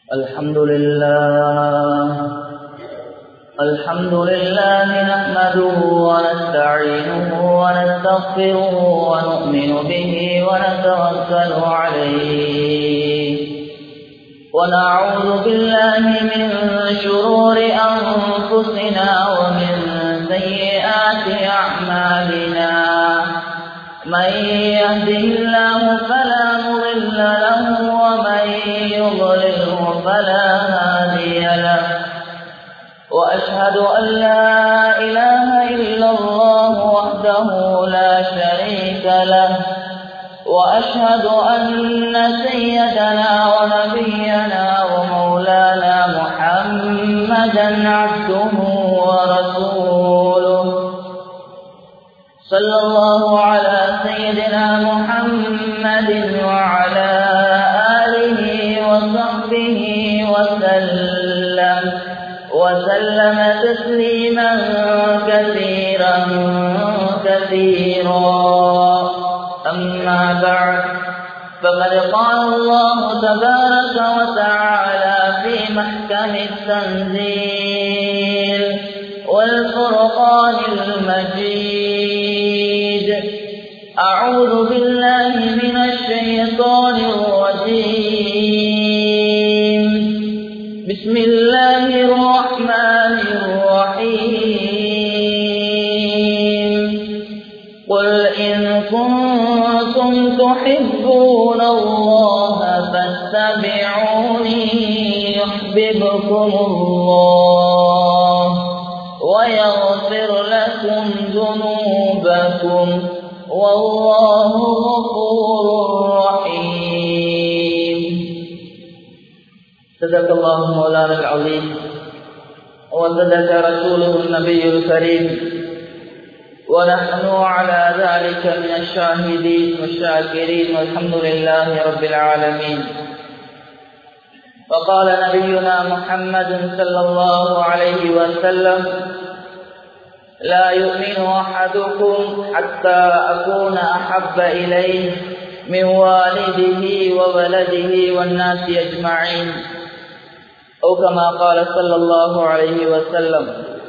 الحمد لله نحمده ونستعينه ونستغفره ونؤمن به ونتوكل عليه ونعوذ بالله من شرور أنفسنا ومن سيئات أعمالنا من يهده الله فلا مضل له ومن يضلله فلا هادي له وأشهد أن لا إله إلا الله وحده لا شريك له وأشهد أن سيدنا ونبينا ومولانا محمدا عبده ورسوله صلى الله على سيدنا محمد وعلى آله وصحبه وسلم تسليما كثيرا أما بعد فقد قال الله تبارك وتعالى في محكم التنزيل والفرقان المجيد أعوذ بالله من الشيطان الرجيم بسم الله الرحمن الرحيم قل إن كنتم تحبون الله فاتبعوني يحببكم الله ويغفر لكم ذنوبكم والله غفور رحيم صدق الله مولانا العظيم وصدق رسوله النبي الكريم ونحن على ذلك من الشاهدين والشاكرين والحمد لله رب العالمين. وقال نبينا محمد صلى الله عليه وسلم لا يؤمن أحدكم حتى أكون أحب إليه من والده وولده والناس أجمعين أو كما قال صلى الله عليه وسلم.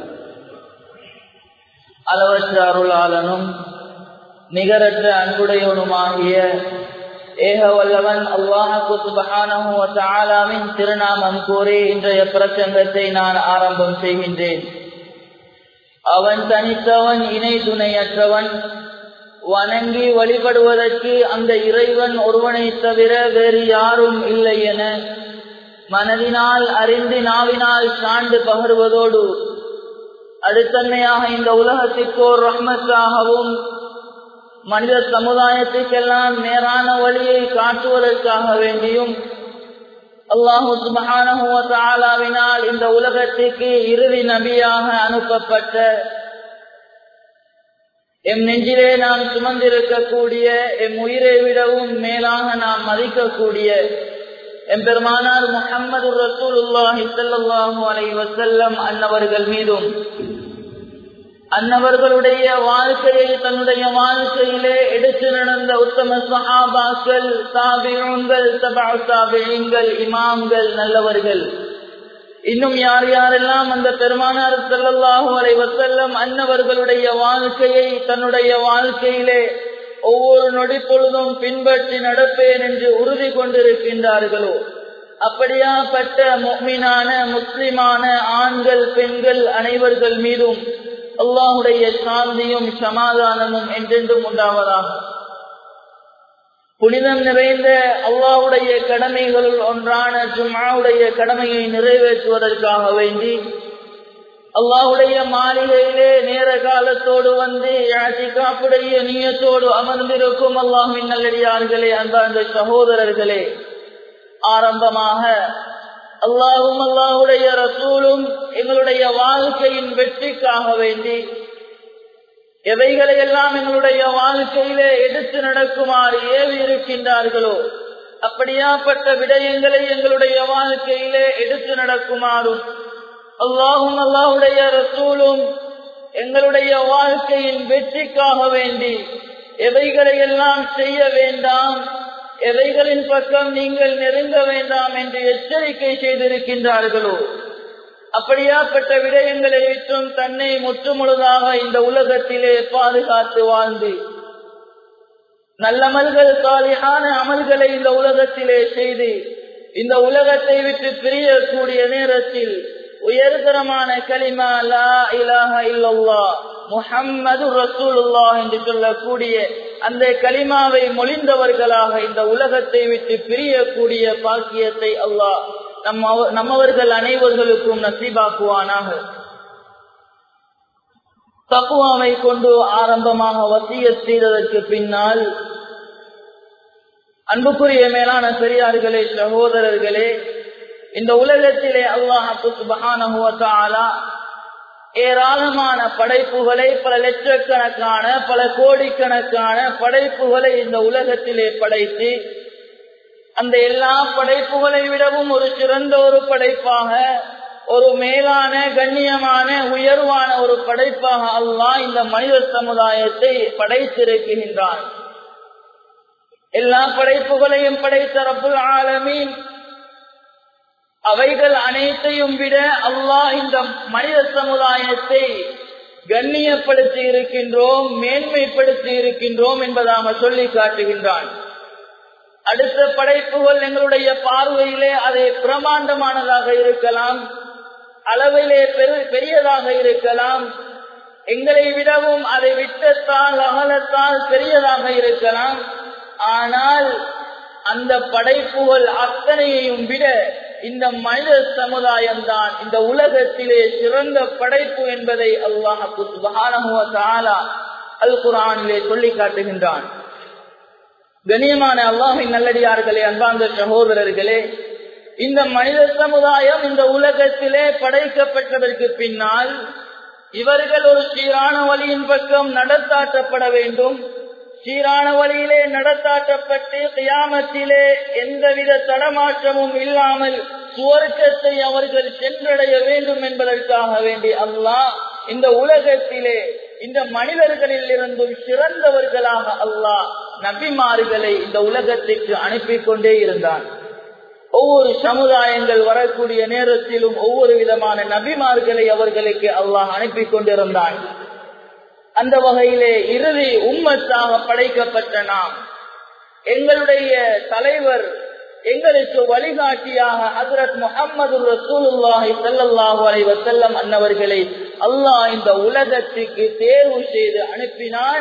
அளவற்ற அருளாளனும் நிகரற்ற அன்புடையவனுமாகிய ஏக வல்லவன் அல்லாஹ் சுப்ஹானஹு வ தஆலாவின் திருநாமம் கூறி இன்றைய பிரசங்கத்தை நான் ஆரம்பம் செய்கின்றேன். அவன் தனித்தவன், இணை துணையற்றவன். வணங்கி வழிபடுவதற்கு அந்த இறைவன் ஒருவனை தவிர வேறு யாரும் இல்லை என மனதினால் அறிந்து நாவினால் சான்று பகர்வதோடு அடுத்தன்மையாக இந்த உலகத்திற்கு ஒரு ரஹ்மத்தாகவும் மனித சமுதாயத்துக்கெல்லாம் நேரான வழியை காட்டுவதற்காக வேண்டியும் அல்லாஹு சுப்ஹானஹு வ தஆலாவினால் இந்த உலகத்திற்கு இறுதி நபியாக அனுப்பப்பட்ட எம் நெஞ்சிலே நாம் சுமந்திருக்கக்கூடிய எம் உயிரை விடவும் மேலாக நாம் மதிக்கக்கூடிய எம்பெருமானார் முஹம்மது ரசூலுல்லாஹி ஸல்லல்லாஹு அலைஹி வஸல்லம் அன்னவர்கள் மீதும் அன்னவர்களுடைய வாழ்க்கையை தன்னுடைய வாழ்க்கையிலே எடுத்து நடந்த உத்தம சஹாபாக்கள், தாபிஊன்கள், தபஉ தாபிஈன்கள், இமாம்கள், நல்லவர்கள், இன்னும் யார் யாரெல்லாம் அந்த பெருமானார் ஸல்லல்லாஹு அலைஹி வஸல்லம் அன்னவர்களுடைய வாழ்க்கையை தன்னுடைய வாழ்க்கையிலே ஒவ்வொரு நொடி பொழுதும் பின்பற்றி நடப்பேன் என்று உறுதி கொண்டிருக்கின்றார்களோ அப்படியாப்பட்ட முஃமினான முஸ்லிமான ஆண்கள், பெண்கள் அனைவர்கள் மீதும் அல்லாஹுடைய சாந்தியும் சமாதானமும் என்றென்றும் உண்டாவதாக. புனிதம் நிறைந்த அல்லாஹுடைய கடமைகளுள் ஒன்றான ஜும்ஆவுடைய கடமையை நிறைவேற்றுவதற்காக வேண்டி அல்லாஹுடைய மாளிகையிலே நேர காலத்தோடு வந்து இஅ்திகாஃபுடைய நியத்தோடு அமர்ந்திருக்கும் அல்லாஹ்வின் நல்லடியார்களே, அன்பார்ந்த சகோதரர்களே, ஆரம்பமாக அல்லாஹும் அல்லாஹுடைய ரசூலும் எங்களுடைய வாழ்க்கையின் வெற்றிக்காக வேண்டி எவைகளை எல்லாம் எங்களுடைய வாழ்க்கையிலே எடுத்து நடக்குமாறு ஏவி இருக்கின்றார்களோ அப்படியாப்பட்ட விடயங்களை எங்களுடைய வாழ்க்கையிலே எடுத்து நடக்குமாறும் அல்லாஹும் அல்லாஹுடைய ரசூலும் எங்களுடைய வாழ்க்கையின் வெற்றிக்காக வேண்டி எவைகளை எல்லாம் செய்ய வேண்டாம், எவைகளின் பக்கம் நீங்கள் நெருங்க வேண்டாம் என்று எச்சரிக்கை செய்திருக்கின்றார்களோ அப்படியாப்பட்ட விடயங்களை விட்டும் தன்னை முற்றுமுழுதாக இந்த உலகத்திலே பாதுகாத்து வாழ்ந்து நல்லமல்கள் சாலிஹான அமல்களை இந்த உலகத்திலே செய்து இந்த உலகத்தை விட்டு பிரியக்கூடிய நேரத்தில் உயர்தரமான கலிமா லா இலாஹ இல்லல்லாஹ் முஹம்மது ரசூலுல்லாஹ் என்று சொல்லக்கூடிய அந்த கலிமாவை மொழிந்தவர்களாக இந்த உலகத்தை விட்டு பிரியக்கூடிய பாக்கியத்தை அல்லாஹ் நம்மவர்கள் அனைவர்களுக்கும் நசீபாக்குவானாக. தக்வாவை கொண்டு ஆரம்பமாக வசியத் செய்ததற்கு பின்னால் அன்புக்குரிய மேலான பெரியார்களே, சகோதரர்களே, இந்த உலகத்திலே அல்லாஹ் சுப்ஹானஹு வ தஆலா ஏராளமான படைப்புகளை, பல லட்சக்கணக்கான பல கோடிக்கணக்கான படைப்புகளை இந்த உலகத்திலே படைத்து அந்த எல்லா படைப்புகளை விடவும் ஒரு சிறந்த ஒரு படைப்பாக, ஒரு மேலான கண்ணியமான உயர்வான ஒரு படைப்பாக அல்லாஹ் இந்த மனித சமுதாயத்தை படைத்திருக்கின்றான். எல்லா படைப்புகளையும் படைத்த ரப்புல் ஆலமீன் அவைகள் அனைத்தையும் விட அல்லாஹ் இந்த மனித சமுதாயத்தை கண்ணியப்படுத்தி இருக்கின்றோம், மேன்மைப்படுத்தி இருக்கின்றோம் என்பதாக சொல்லி காட்டுகின்றான். அடுத்த படைப்புகள் எங்களுடைய பார்வையிலே அது பிரமாண்டமானதாக இருக்கலாம், அளவிலே பெரியதாக இருக்கலாம், எங்களை விடவும் அதை விட்டத்தால் அகலத்தால் பெரியதாக இருக்கலாம். ஆனால் அந்த படைப்புகள் அத்தனையையும் விட இந்த மனித சமுதாயம் தான் இந்த உலகத்திலே சிறந்த படைப்பு என்பதை அல்லாஹ் சுப்ஹானஹு வ தஆலா அல் குர்ஆனிலே சொல்லி காட்டுகின்றான். கண்ணியமான அல்லாஹ்வின் நல்லடியார்களே, அன்பார்ந்த சகோதரர்களே, இந்த மனித சமுதாயம் இந்த உலகத்திலே படைக்கப்பட்டதற்கு பின்னால் இவர்கள் ஒரு சீரான வழியின் பக்கம் நடத்தாட்டப்பட வேண்டும். சீரான வழியிலே நடத்தாட்டப்பட்டு கியாமத்திலே எந்தவித தடமாற்றமும் இல்லாமல் சுவர்க்கத்தை அவர்கள் சென்றடைய வேண்டும் என்பதற்காக வேண்டி அல்லாஹ் இந்த உலகத்திலே இந்த மனிதர்களில் இருந்தும் சிறந்தவர்களாக அல்லாஹ் நபிமார்களை இந்த உலகத்திற்கு அனுப்பி கொண்டே இருந்தான். ஒவ்வொரு சமுதாயங்கள் வரக்கூடிய நேரத்திலும் ஒவ்வொரு விதமான நபிமார்களை அவர்களுக்கு அல்லாஹ் அனுப்பி கொண்டிருந்தான். அந்த வகையிலே இறுதி உம்மத்தாக படைக்கப்பட்ட நாம், எங்களுடைய தலைவர், எங்களுக்கு வழிகாட்டியாக ஹஜ்ரத் முஹம்மது ரசூலுல்லாஹி ஸல்லல்லாஹு அலைஹி வஸல்லம் அன்னவர்களை அல்லாஹ் இந்த உலகத்துக்கு தேர்வு செய்து அனுப்பினான்.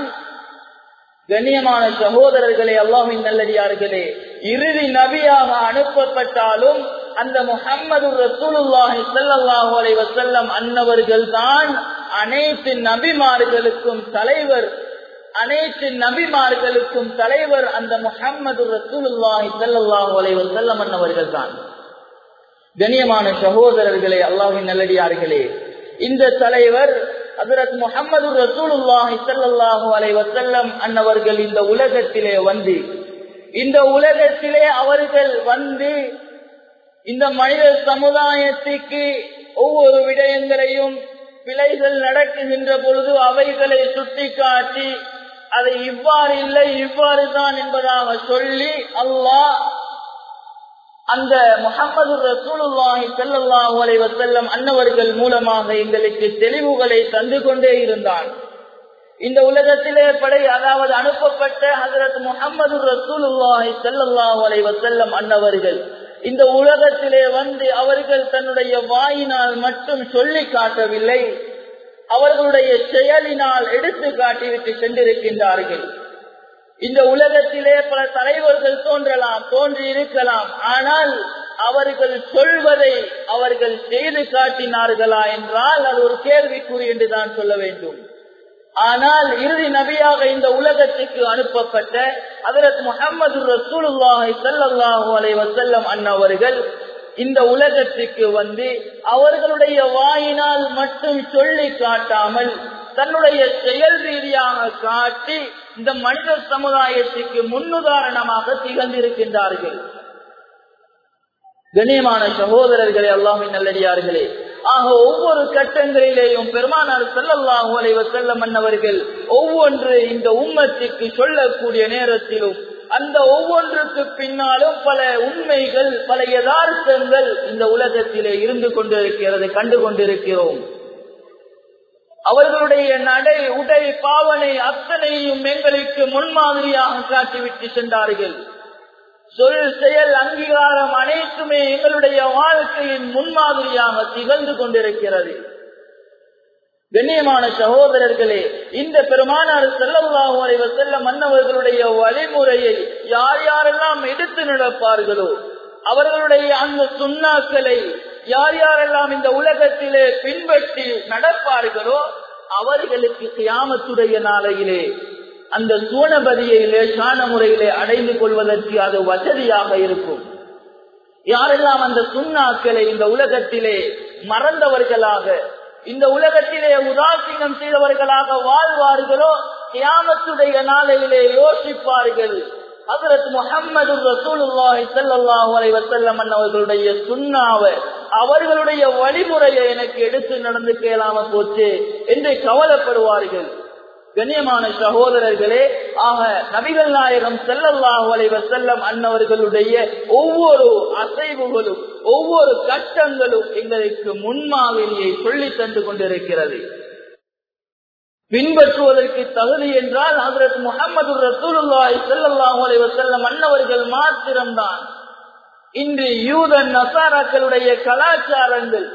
கண்ணியமான சகோதரர்களே, அல்லாஹ்வின் நல்லடியார்களே, இறுதி நபியாக அனுப்பப்பட்டாலும் அந்த முஹம்மது ரசூலுல்லாஹி ஸல்லல்லாஹு அலைஹி வஸல்லம் அன்னவர்கள் தான் அனைத்து நபிமார்களுக்கும் தலைவர். அனைத்து நபிமார்களுக்கும் தலைவர் அந்த முஹம்மது ரசூலுல்லாஹி ஸல்லல்லாஹு அலைஹி வஸல்லம் அன்னவர்கள் தான். கண்ணியமான சகோதரர்களே, அல்லாஹ்வின் நல்லடியார்களே, இந்த தலைவர் ஹஜ்ரத் முஹம்மது ரசூலுல்லாஹி ஸல்லல்லாஹு அலைஹி வஸல்லம் அன்னவர்கள் இந்த உலகத்திலே வந்து, இந்த உலகத்திலே அவர்கள் வந்து இந்த மனித சமுதாயத்துக்கு ஒவ்வொரு விடயங்களையும் பிழைகள் நடக்குகின்ற பொழுது அவைகளை சுட்டிக்காட்டி அதை இவ்வாறு இல்லை இவ்வாறு தான் என்பதாக சொல்லி அல்லாஹ் அந்த முஹம்மது ரசூலுல்லாஹி ஸல்லல்லாஹு அலைஹி வஸல்லம் அன்னவர்கள் மூலமாக எங்களுக்கு தெளிவுகளை தந்து கொண்டே இருந்தான். இந்த உலகத்திலே அதாவது அனுப்பப்பட்ட ஹஜ்ரத் முஹம்மது ரசூலுல்லாஹி ஸல்லல்லாஹு அலைஹி வஸல்லம் அன்னவர்கள் இந்த உலகத்திலே வந்து அவர்கள் தன்னுடைய வாயினால் மட்டும் சொல்லி காட்டவில்லை, அவர்களுடைய செயலினால் எடுத்து காட்டிவிட்டு சென்றிருக்கின்றார்கள். இந்த உலகத்திலே பல தலைவர்கள் தோன்றி இருக்கலாம், ஆனால் அவர்கள் சொல்வதை அவர்கள் செய்து காட்டினார்களா என்றால் அது ஒரு கேள்விக்குறி என்று தான் சொல்ல வேண்டும். ஆனால் இறுதி நபியாக இந்த உலகத்துக்கு அனுப்பப்பட்ட ஹஜ்ரத் முஹம்மது ரசூலுல்லாஹி ஸல்லல்லாஹு அலைஹி வஸல்லம் அன்னவர்கள் இந்த உலகத்துக்கு வந்து அவர்களுடைய வாயினால் மட்டும் சொல்லி காட்டாமல் தன்னுடைய செயல் ரீதியாக காட்டி இந்த மனித சமுதாயத்துக்கு முன்னுதாரணமாக திகழ்ந்திருக்கின்றார்கள். கண்ணியமான சகோதரர்களே, அல்லாஹ்வின் நல்லடியார்களே, ஆக ஒவ்வொரு கட்டங்களிலேயும் பெருமானார் ஸல்லல்லாஹு அலைஹி வஸல்லம் அன்னவர்கள் ஒவ்வொன்று இந்த உம்மத்துக்கு சொல்லக்கூடிய நேரத்திலும் அந்த ஒவ்வொன்றுக்கு பின்னாலும் பல உண்மைகள், பல யதார்த்தங்கள் இந்த உலகத்திலே இருந்து கொண்டிருக்கிறது, கண்டு கொண்டிருக்கிறோம். அவர்களுடைய நடை, உடை, பாவனை அத்தனையும் எங்களுக்கு முன்மாதிரியாக காட்டிவிட்டு சென்றார்கள். சொல், செயல், அங்கீகாரம் அனைத்துமே எங்களுடைய வாழ்க்கையின் முன்மாதிரியாக திகழ்ந்து கொண்டிருக்கிறது. கண்ணியமான சகோதரர்களே, இந்த பெருமானார் ஸல்லல்லாஹு அலைஹி வஸல்லம் மன்னவர்களுடைய வழிமுறையை யார் யாரெல்லாம் எடுத்து நடப்பார்களோ, அவர்களுடைய அந்த சுன்னாக்களை யார் யாரெல்லாம் இந்த உலகத்திலே பின்பற்றி நடப்பார்களோ, அவர்களுக்கு கியாமத்துடைய நாளையிலே அந்த சூனபதியை லேசான முறையிலே அடைந்து கொள்வதற்கு அது வசதியாக இருக்கும். யாரெல்லாம் அந்த சுன்னாக்களை இந்த உலகத்திலே மறந்தவர்களாக, இந்த உலகத்திலே உதாசீனம் செய்தவர்களாக வாழ்வார்களோ, கியாமத்துடைய நாளையிலே யோசிப்பார்கள், ஹஜ்ரத் முஹம்மது ரசூலுல்லாஹி ஸல்லல்லாஹு அலைஹி வஸல்லம் அவர்களுடைய சுன்னாவை, அவர்களுடைய வழிமுறையை எனக்கு எடுத்து நடந்து கேளாம போச்சு என்று கவலைப்படுவார்கள். கண்ணியமான சகோதரர்களே, ஆக நபிகள் நாயகம் ஸல்லல்லாஹு அலைஹி வஸல்லம் அன்னவர்களுடைய ஒவ்வொரு அசைவுகளும், ஒவ்வொரு கட்டங்களும் எங்களுக்கு முன்மாதிரியை சொல்லி தந்து கொண்டிருக்கிறது. பின்பற்றுவதற்கு தகுதி என்றால் ஹஜ்ரத் முஹம்மது ரசூலுல்லாஹி ஸல்லல்லாஹு அலைஹி வஸல்லம் அன்னவர்கள் மாத்திரம்தான். இன்று யூத நசாராக்களுடைய கலாச்சாரங்கள்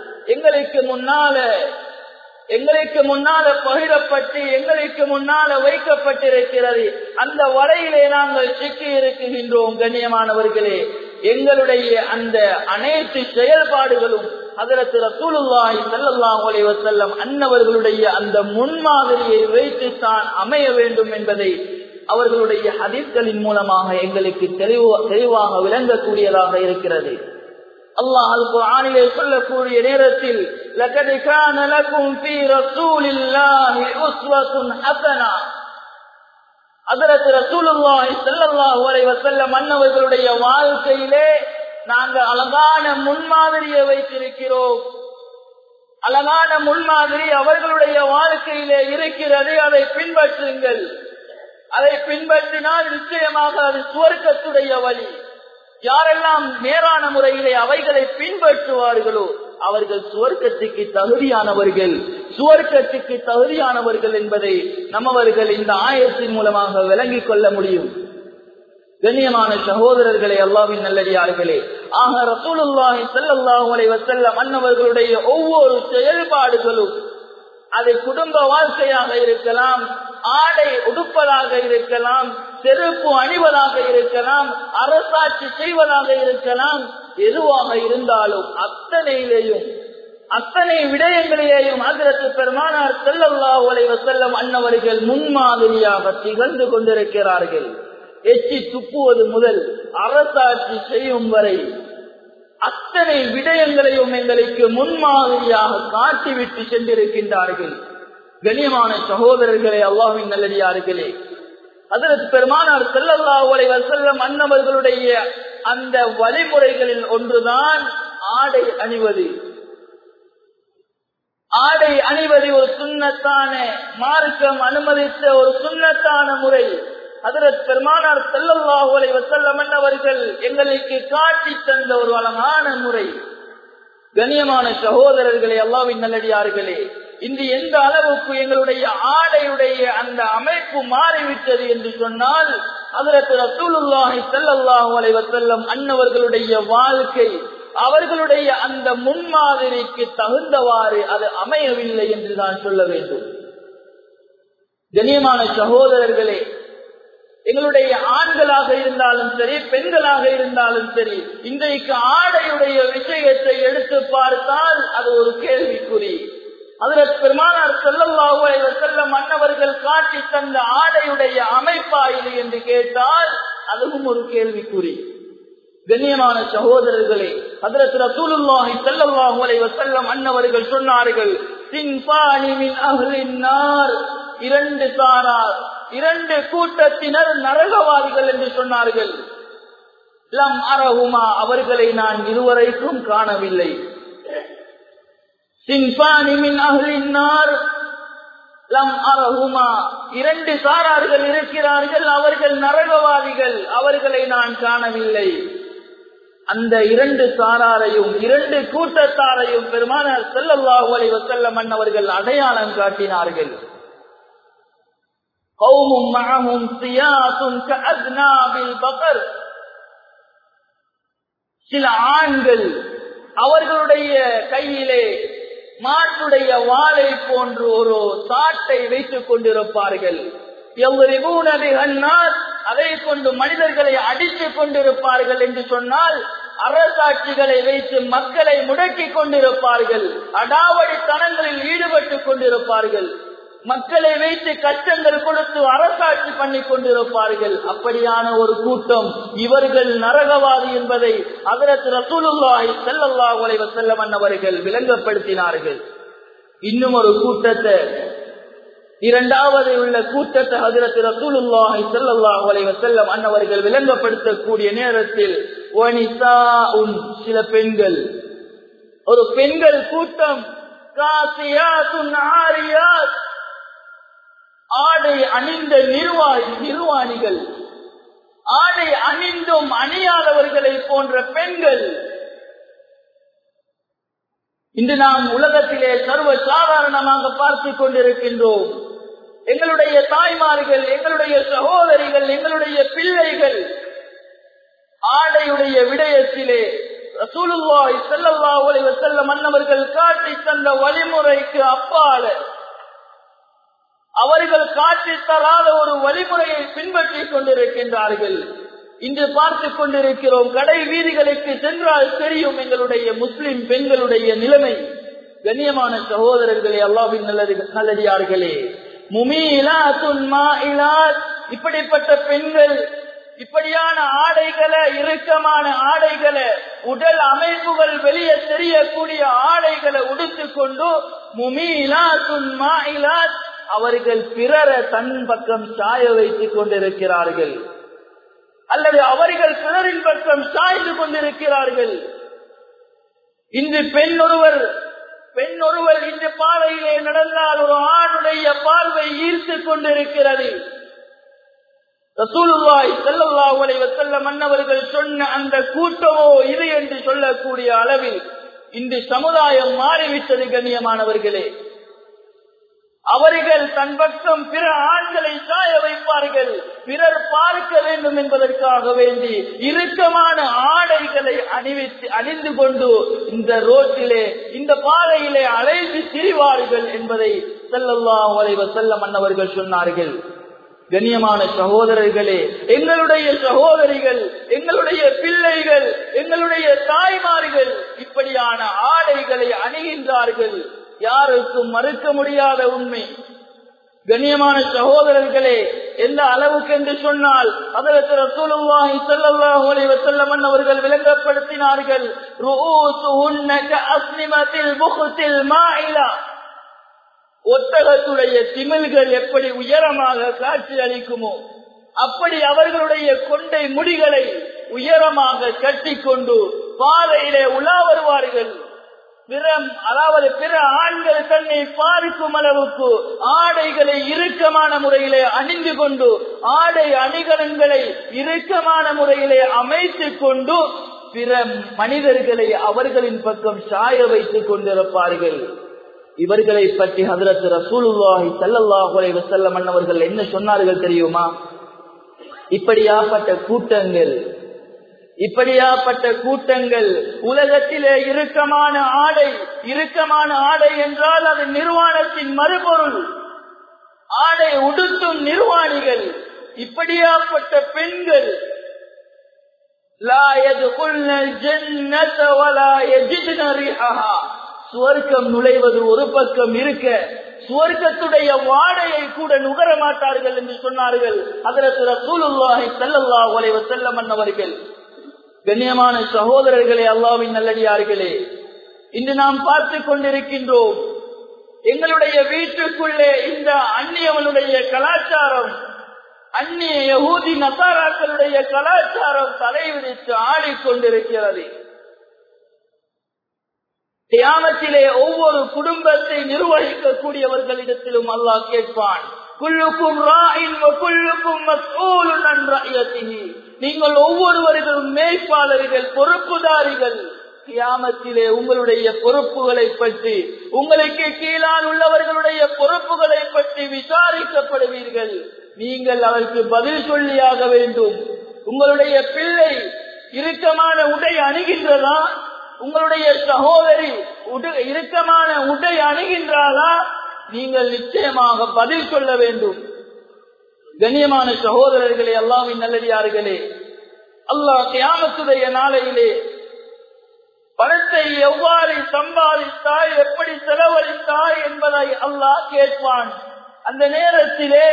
எங்களுக்கு முன்னால பகிரப்பட்டு எங்களுக்கு முன்னால வைக்கப்பட்டிருக்கிறது. அந்த வலையிலே நாங்கள் சிக்கி இருக்குகின்றோம். கண்ணியமானவர்களே, எங்களுடைய அந்த அனைத்து செயல்பாடுகளும் ஹஜ்ரத் ரசூலுல்லாஹி ஸல்லல்லாஹு அலைஹி வஸல்லம் அன்னவர்களுடைய அந்த முன்மாதிரியை வைத்துத்தான் அமைய வேண்டும் என்பதை அவர்களுடைய ஹதீஸ்களின் மூலமாக எங்களுக்கு தெளிவாக விளங்கக்கூடியதாக இருக்கிறது. அல்லாஹ் அல் குர்ஆனிலே சொல்லக்கூடிய நேரத்தில் லகத் கான லகும் ஃபீ ரசூலில்லாஹி உஸ்வத்துன் ஹஸனா, ஹஜ்ரத் ரசூலுல்லாஹி ஸல்லல்லாஹு அலைஹி வஸல்லம் அன்னவர்களுடைய வாழ்க்கையிலே நாங்கள் அழகான முன்மாதிரியை வைத்திருக்கிறோம். அழகான முன்மாதிரி அவர்களுடைய வாழ்க்கையிலே இருக்கிறது. அதை பின்பற்றுங்கள். அதை பின்பற்றினால் நிச்சயமாக அது சுவர்க்கத்துடைய வழி. யாரெல்லாம் நேரான முறையிலே அவைகளை பின்பற்றுவார்களோ அவர்கள் சுவர்க்கத்துக்கு தகுதியானவர்கள் என்பதை நம்மவர்கள் இந்த ஆயத்தின் மூலமாக விளங்கிக் கொள்ள முடியும். கண்ணியமான சகோதரர்களே, அல்லாஹ்வின் நல்லடியார்களே, ஆக ரசூலுல்லாஹி ஸல்லல்லாஹு அலைஹி வஸல்லம் அன்னவர்களுடைய ஒவ்வொரு செயல்பாடுகளும், அது குடும்ப வாழ்க்கையாக இருக்கலாம், ஆடை உடுப்பதாக இருக்கலாம், செருப்பு அணிவதாக இருக்கலாம், அரசாட்சி செய்வதாக இருக்கலாம், எதுவாக இருந்தாலும் அத்தனை விடயங்களிலேயும் ஹஜ்ரத் பெருமானார் ஸல்லல்லாஹு அலைஹி வஸல்லம் அன்னவர்கள் முன்மாதிரியாக திகழ்ந்து கொண்டிருக்கிறார்கள். எச்சி துப்புவது முதல் அரசாட்சி செய்யும் வரை அத்தனை விடயங்களையும் எங்களுக்கு முன்மாதிரியாக காட்டிவிட்டு சென்றிருக்கின்றார்கள். கண்ணியமான சகோதரர்களே, அல்லாஹ்வின் நல்லடியார்களே, ஹஜ்ரத் பெருமானார் ஸல்லல்லாஹு அலைஹி வஸல்லம் அன்னவர்களுடைய அந்த வழிமுறைகளில் ஒன்றுதான் ஆடை அணிவது. ஆடை அணிவது ஒரு சுன்னத்தான, மார்க்கம் அனுமதித்த ஒரு சுன்னத்தான முறை. ஹஜ்ரத் பெருமானார் ஸல்லல்லாஹு அலைஹி வஸல்லம் அன்னவர்கள் எங்களுக்கு காட்டி தந்த ஒரு அழகான முறை. கண்ணியமான சகோதரர்களே, அல்லாஹ்வின் நல்லடியார்களே, இன்று எந்த அளவுக்கு எங்களுடைய ஆடையுடைய அந்த அமைப்பு மாறிவிட்டது என்று சொன்னால், ஹஜ்ரத் ரசூலுல்லாஹி ஸல்லல்லாஹு அலைஹி வஸல்லம் அன்னவர்களுடைய வாழ்க்கை, அவர்களுடைய அந்த முன்மாதிரிக்கு தகுந்தவாறு அது அமையவில்லை என்று நான் சொல்ல வேண்டும். கண்ணியமான சகோதரர்களே, எங்களுடைய ஆண்களாக இருந்தாலும் சரி, பெண்களாக இருந்தாலும் சரி, இன்றைக்கு ஆடையுடைய விஷயத்தை எடுத்து பார்த்தால் அது ஒரு கேள்விக்குறி. ஹஜ்ரத் பெருமானார் ஸல்லல்லாஹு அலைஹி வஸல்லம் அன்னவர்கள் காட்டி தந்த ஆடையுடைய அமைப்பா இது என்று கேட்டால் அதுவும் ஒரு கேள்விக்குறி. கண்ணியமான சகோதரர்களே, ஹஜ்ரத் ரசூலுல்லாஹி ஸல்லல்லாஹு அலைஹி வஸல்லம் அன்னவர்கள் சொன்னார்கள், சின்ஃபானி மின் அஹ்லின் நார், இரண்டு சாரார், இரண்டு கூட்டத்தினர் நரகவாதிகள் என்று சொன்னார்கள். லம் அரஹுமா, அவர்களை நான் இதுவரைக்கும் காணவில்லை. சின்ஃபானி மின் அஹ்லின் நார், லம் அரஹுமா, இரண்டு சாரார்கள் இருக்கிறார்கள், அவர்கள் நரகவாதிகள், அவர்களை நான் காணவில்லை. அந்த இரண்டு சாராரையும் இரண்டு கூட்டத்தாரையும் பெருமானார் ஸல்லல்லாஹு அலைஹி வஸல்லம் அவர்கள் அடையாளம் காட்டினார்கள். கௌமும் மஅஹும் சியாசுன் கஅத்னாபில் பகர், சில ஆண்கள் அவர்களுடைய கையிலே மாட்டுடைய வாளை போன்று ஒரு சாட்டை வைத்துக் கொண்டிருப்பார்கள். அதை கொண்டு மனிதர்களை அடித்துக் கொண்டிருப்பார்கள் என்று சொன்னால், அரசாட்சிகளை வைத்து மக்களை முடக்கிக் கொண்டிருப்பார்கள், அடாவடித்தனங்களில் ஈடுபட்டுக் கொண்டிருப்பார்கள், மக்களை வைத்து கஷ்டங்கள் கொடுத்து அரசாட்சி பண்ணிக் கொண்டிருப்பார்கள். அப்படியான ஒரு கூட்டம் இவர்கள் நரகவாதி என்பதை ஹஜ்ரத் ரசூலுல்லாஹி ஸல்லல்லாஹு அலைஹி வஸல்லம் அவர்கள் விளங்கப்படுத்தினார்கள். இன்னும் ஒரு கூட்டத்தை, இரண்டாவது உள்ள கூட்டத்தை ஹஜ்ரத் ரசூலுல்லாஹி ஸல்லல்லாஹு அலைஹி வஸல்லம் அவர்கள் விளங்கப்படுத்தக்கூடிய நேரத்தில் வனிசாஉன், சில பெண்கள், ஒரு பெண்கள் கூட்டம், காசியாத்துன் ஆரியாத், ஆடை அணிந்த நிர்வாணிகள், ஆடை அணிந்தும் அணியாதவர்களை போன்ற பெண்கள் இன்று நாம் உலகத்திலே சர்வ சாதாரணமாக பார்த்துக் கொண்டிருக்கின்றோம். எங்களுடைய தாய்மார்கள், எங்களுடைய சகோதரிகள், எங்களுடைய பிள்ளைகள் ஆடையுடைய விடயத்திலே ரசூலுல்லாஹி ஸல்லல்லாஹு அலைஹி வஸல்லம் அவர்கள் காட்டி தந்த வழிமுறைக்கு அப்பால அவர்கள் காட்டி தராத ஒரு வழிமுறையை பின்பற்றிக் கொண்டிருக்கின்றார்கள். இன்று பார்த்துக் கொண்டிருக்கிறோம். கடை வீதிகளுக்கு சென்றால் தெரியும் எங்களுடைய முஸ்லிம் பெண்களுடைய நிலைமை. கண்ணியமான சகோதரர்களே, அல்லாஹ்வின் நல்லடியார்களே, முமீலாத்துன் மாயிலாத், இப்படிப்பட்ட பெண்கள் இப்படியான ஆடைகளை, இறுக்கமான ஆடைகளை, உடல் அமைப்புகள் வெளியே தெரியக்கூடிய ஆடைகளை உடுத்துக் கொண்டு முமீலாத்துன் மாயிலாத், அவர்கள் பிறரை தன் பக்கம் சாய வைத்துக் கொண்டிருக்கிறார்கள், அல்லது அவர்கள் பிறரின் பக்கம் சாய்ந்து கொண்டிருக்கிறார்கள். இன்று பெண் ஒருவர் இன்று பாதையிலே நடந்தால் ஒரு ஆணுடைய பார்வை ஈர்த்து கொண்டிருக்கிறது. ரசூலுல்லாஹி ஸல்லல்லாஹு அலைஹி வஸல்லம் அவர்கள் சொன்ன அந்த கூட்டமோ இது என்று சொல்லக்கூடிய அளவில் இன்று சமுதாயம் மாறிவிட்டது. கண்ணியமானவர்களே, அவர்கள் தன் பக்கம் பிற ஆண்களை சாய வைப்பார்கள், பிறர் பார்க்க வேண்டும் என்பதற்காக வேண்டி இறுக்கமான ஆடைகளை அணிந்து கொண்டு இந்த ரோட்டிலே, இந்த பாதையிலே அலைந்து திரிவார்கள் என்பதை ஸல்லல்லாஹு அலைஹி வஸல்லம் அவர்கள் சொன்னார்கள். கண்ணியமான சகோதரர்களே, எங்களுடைய சகோதரிகள், எங்களுடைய பிள்ளைகள், எங்களுடைய தாய்மார்கள் இப்படியான ஆடைகளை அணிகின்றார்கள். யாருக்கும் மறுக்க முடியாத உண்மை. கண்ணியமான சகோதரர்களே, எந்த அளவுக்கு என்று சொன்னால் ஹஜ்ரத் ரசூலுல்லாஹி ஸல்லல்லாஹு அலைஹி வஸல்லம் அவர்கள் விளங்கப்படுத்தினார்கள், ரூஸுஹுன்ன கஅஸ்னிமத்தில் புக்தில் மாயிலா, ஒட்டகத்துடைய திமில்கள் எப்படி உயரமாக காட்சி அளிக்குமோ அப்படி அவர்களுடைய கொண்டை முடிகளை உயரமாக கட்டிக்கொண்டு பாதையிலே உலா வருவார்கள். அதாவது பிற ஆண்கள் தன்னை பார்க்கும் அளவுக்கு ஆடைகளை இறுக்கமான முறையிலே அணிந்து கொண்டு, ஆடை அணிகலன்களை இறுக்கமான முறையிலே அமைத்துக் கொண்டு பிற மனிதர்களை அவர்களின் பக்கம் சாய வைத்துக் கொண்டிருப்பார்கள். இவர்களை பற்றி ஹஜ்ரத் ரசூலுல்லாஹி ஸல்லல்லாஹு அலைஹி வஸல்லம் அவர்கள் என்ன சொன்னார்கள் தெரியுமா? இப்படியாப்பட்ட கூட்டங்கள் உலகத்திலே இறுக்கமான ஆடை என்றால் அது நிர்வாணத்தின் மறுபொருள். ஆடை உடுத்தும் நிர்வாணிகள், இப்படியாப்பட்ட பெண்கள் லா யதுகுல்னல் ஜன்னத வலா யஜிதுன ரிஹஹா, சுவர்க்கம் நுழைவது ஒரு பக்கம் இருக்க சுவர்க்கத்துடைய வாடையை கூட நுகர மாட்டார்கள் என்று சொன்னார்கள் ஹஜ்ரத் ரசூலுல்லாஹி ஸல்லல்லாஹு அலைஹி வஸல்லம் அவர்கள். கண்ணியமான சகோதரர்களே, அல்லாஹ்வின் நல்லடியார்களே, இன்று நாம் பார்த்துக் கொண்டிருக்கின்றோம் எங்களுடைய வீட்டுக்குள்ளே இந்த அந்நியவனுடைய கலாச்சாரம், அந்நிய யஹூதி நசாராக்களுடைய கலாச்சாரம் தலைவிரித்து ஆடிக்கொண்டிருக்கிறது. கியாமத்திலே ஒவ்வொரு குடும்பத்தை நிர்வகிக்கக்கூடியவர்களிடத்திலும் அல்லாஹ் கேட்பான், குல்லுக்கும் ராயின் வ குல்லுக்கும் மஸ்ஊலுன் அன் ரஅயத்திஹி. நீங்கள் ஒவ்வொருவர்களும் மேய்ப்பாளர்கள், பொறுப்புதாரிகள். கியாமத்திலே உங்களுடைய பொறுப்புகளை பற்றி, உங்களுக்கு கீழால் உள்ளவர்களுடைய பொறுப்புகளை பற்றி விசாரிக்கப்படுவீர்கள். நீங்கள் அதற்கு பதில் சொல்லியாக வேண்டும். உங்களுடைய பிள்ளை இறுக்கமான உடை அணுகின்றதா? உங்களுடைய சகோதரி இறுக்கமான உடை அணுகின்றாளா? நீங்கள் நிச்சயமாக பதில் சொல்ல வேண்டும். கண்ணியமான சகோதரர்களே, அல்லாஹ்வின் நல்லடியார்களே, அல்லாஹ் கியாமத்துடைய நாளையிலே பணத்தை எவ்வாறு சம்பாதித்தாய், எப்படி செலவழித்தாய் என்பதை அல்லாஹ் கேட்பான். அந்த நேரத்திலே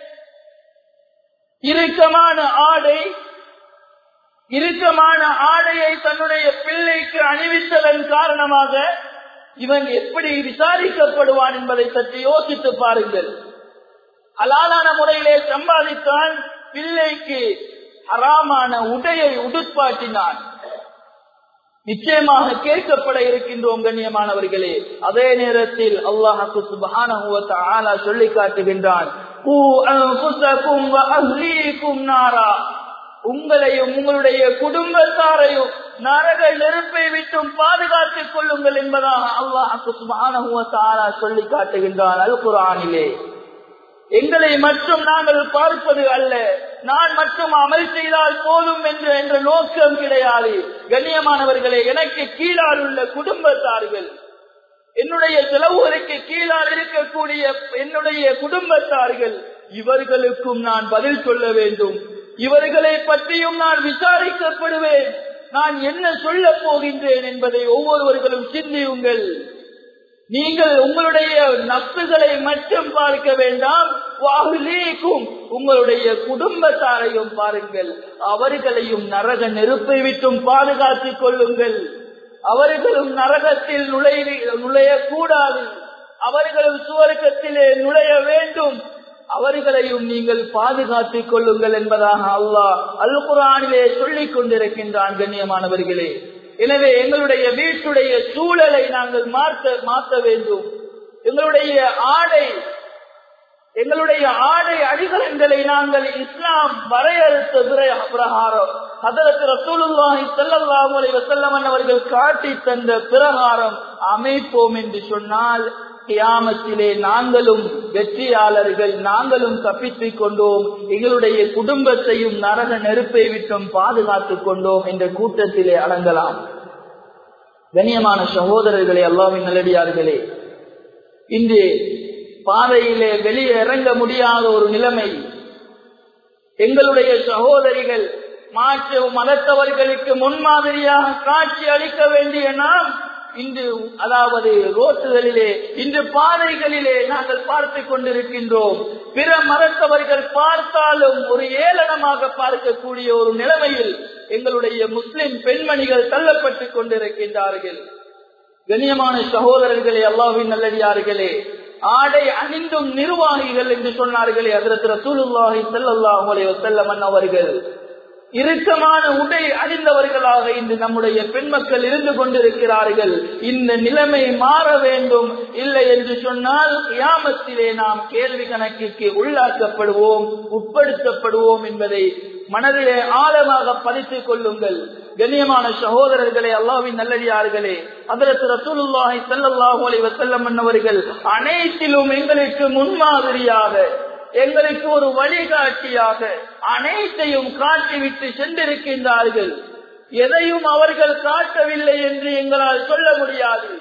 இறுக்கமான ஆடையை தன்னுடைய பிள்ளைக்கு அணிவித்ததன் காரணமாக இவன் எப்படி விசாரிக்கப்படுவான் என்பதை பற்றி யோசித்து பாருங்கள். ஹலாலான முறையிலே சம்பாதித்தான், பிள்ளைக்கு ஹராமான உடையை உடுப்பாட்டினான், நிச்சயமாக கேட்கப்பட இருக்கின்றோம். கண்ணியமானவர்களே, அதே நேரத்தில் அல்லாஹ் சுப்ஹானஹு வ தஆலா சொல்லி காட்டுகின்றான், கூ அன்ஃபுஸகும் வ அஹ்லீகும் நாரா. உங்களையும் உங்களுடைய குடும்பத்தாரையும் நரக நெருப்பை விட்டும் பாதுகாத்துக் கொள்ளுங்கள் என்பதாக அல்லாஹ் சுப்ஹானஹு வ தஆலா சொல்லி காட்டுகின்றான் அல் குர்ஆனிலே. எங்களை மட்டும் நாங்கள் பார்ப்பது அல்ல, நான் மட்டும் அமல் செய்தால் போதும் என்ற நோக்கம் கிடையாது. கண்ணியமானவர்களே, எனக்கு கீழால் உள்ள குடும்பத்தார்கள், என்னுடைய செலவுகளுக்கு கீழால் இருக்கக்கூடிய என்னுடைய குடும்பத்தார்கள், இவர்களுக்கும் நான் பதில் சொல்ல வேண்டும். இவர்களை பற்றியும் நான் விசாரிக்கப்படுவேன். நான் என்ன சொல்ல போகின்றேன் என்பதை ஒவ்வொருவர்களும் சிந்தியுங்கள். நீங்கள் உங்களுடைய நப்சுகளை மட்டும் பார்க்க வேண்டாம், உங்களுடைய குடும்பத்தாரையும் பாருங்கள். அவர்களையும் நரக நெருப்பை விட்டும் பாதுகாத்துக் கொள்ளுங்கள். அவர்களும் நரகத்தில் நுழையக்கூடாது, அவர்களும் சுவர்க்கத்திலே நுழைய வேண்டும். அவர்களையும் நீங்கள் பாதுகாத்துக் கொள்ளுங்கள் என்பதாக அல்லாஹ் அல் குர்ஆனிலே சொல்லிக் கொண்டிருக்கின்றான். கண்ணியமானவர்களே, எனவே எங்களுடைய வீட்டுடைய சூழலை நாங்கள் மாற்ற வேண்டும். எங்களுடைய ஆடை அடிகளங்களை நாங்கள் இஸ்லாம் வரையறுத்த பிரகாரம், ஹதரத் ரசூலுல்லாஹி ஸல்லல்லாஹு அலைஹி வஸல்லம் அவர்கள் காட்டி தந்த பிரகாரம் அமைப்போம் என்று சொன்னால், கியாமத்திலே நாங்களும் வெற்றியாளர்கள், நாங்களும் தப்பித்துக் கொண்டோம், எங்களுடைய குடும்பத்தையும் நரக நெருப்பை விட்டும் பாதுகாத்துக் கொண்டோம் என்ற கூட்டத்திலே அடங்கலாம். கண்ணியமான சகோதரர்களே, அல்லாஹ்வின் நல்லடியார்களே, இன்று பாதையிலே வெளியே இறங்க முடியாத ஒரு நிலைமை. எங்களுடைய சகோதரிகள் மாற்று மதத்தவர்களுக்கு முன்மாதிரியாக காட்சி அளிக்க வேண்டிய நாம் இன்று, அதாவது ரோட்டுகளிலே, இன்று பாதைகளிலே நாங்கள் பார்த்து கொண்டிருக்கின்றோம். பிற மதத்தவர்கள் பார்த்தாலும் ஒரு ஏளனமாக பார்க்கக்கூடிய ஒரு நிலைமையில் எங்களுடைய முஸ்லிம் பெண்மணிகள் தள்ளப்பட்டுக் கொண்டிருக்கின்றார்கள். கண்ணியமான சகோதரர்களே, அல்லாஹ்வின் நல்லடியார்களே, ஆடை அணிந்தும் நிர்வாகிகள் என்று சொன்னார்களே ஹஜ்ரத் ரசூலுல்லாஹி ஸல்லல்லாஹு அலைஹி வஸல்லம் அவர்கள், இறுக்கமான உடை அணிந்தவர்களாக இன்று நம்முடைய பெண் மக்கள் இருந்து கொண்டிருக்கிறார்கள். இந்த நிலைமை மாற வேண்டும். இல்லை என்று சொன்னால் கியாமத்திலே நாம் கேள்வி கணக்கிற்கு உள்ளாக்கப்படுவோம், உட்படுத்தப்படுவோம் என்பதை மனதிலே ஆழமாக பதித்துக் கொள்ளுங்கள். கண்ணியமான சகோதரர்களே, அல்லாஹ்வின் நல்லடியார்களே, ஹஜ்ரத் ரசூலுல்லாஹி ஸல்லல்லாஹு அலைஹி வஸல்லம் அவர்கள் அனைத்திலும் எங்களுக்கு முன்மாதிரியாக, எங்களுக்கு ஒரு வழிகாட்டியாக அனைத்தையும் காட்டிவிட்டு சென்றிருக்கின்றார்கள். எதையும் அவர்கள் காட்டவில்லை என்று எங்களால் சொல்ல முடியாது.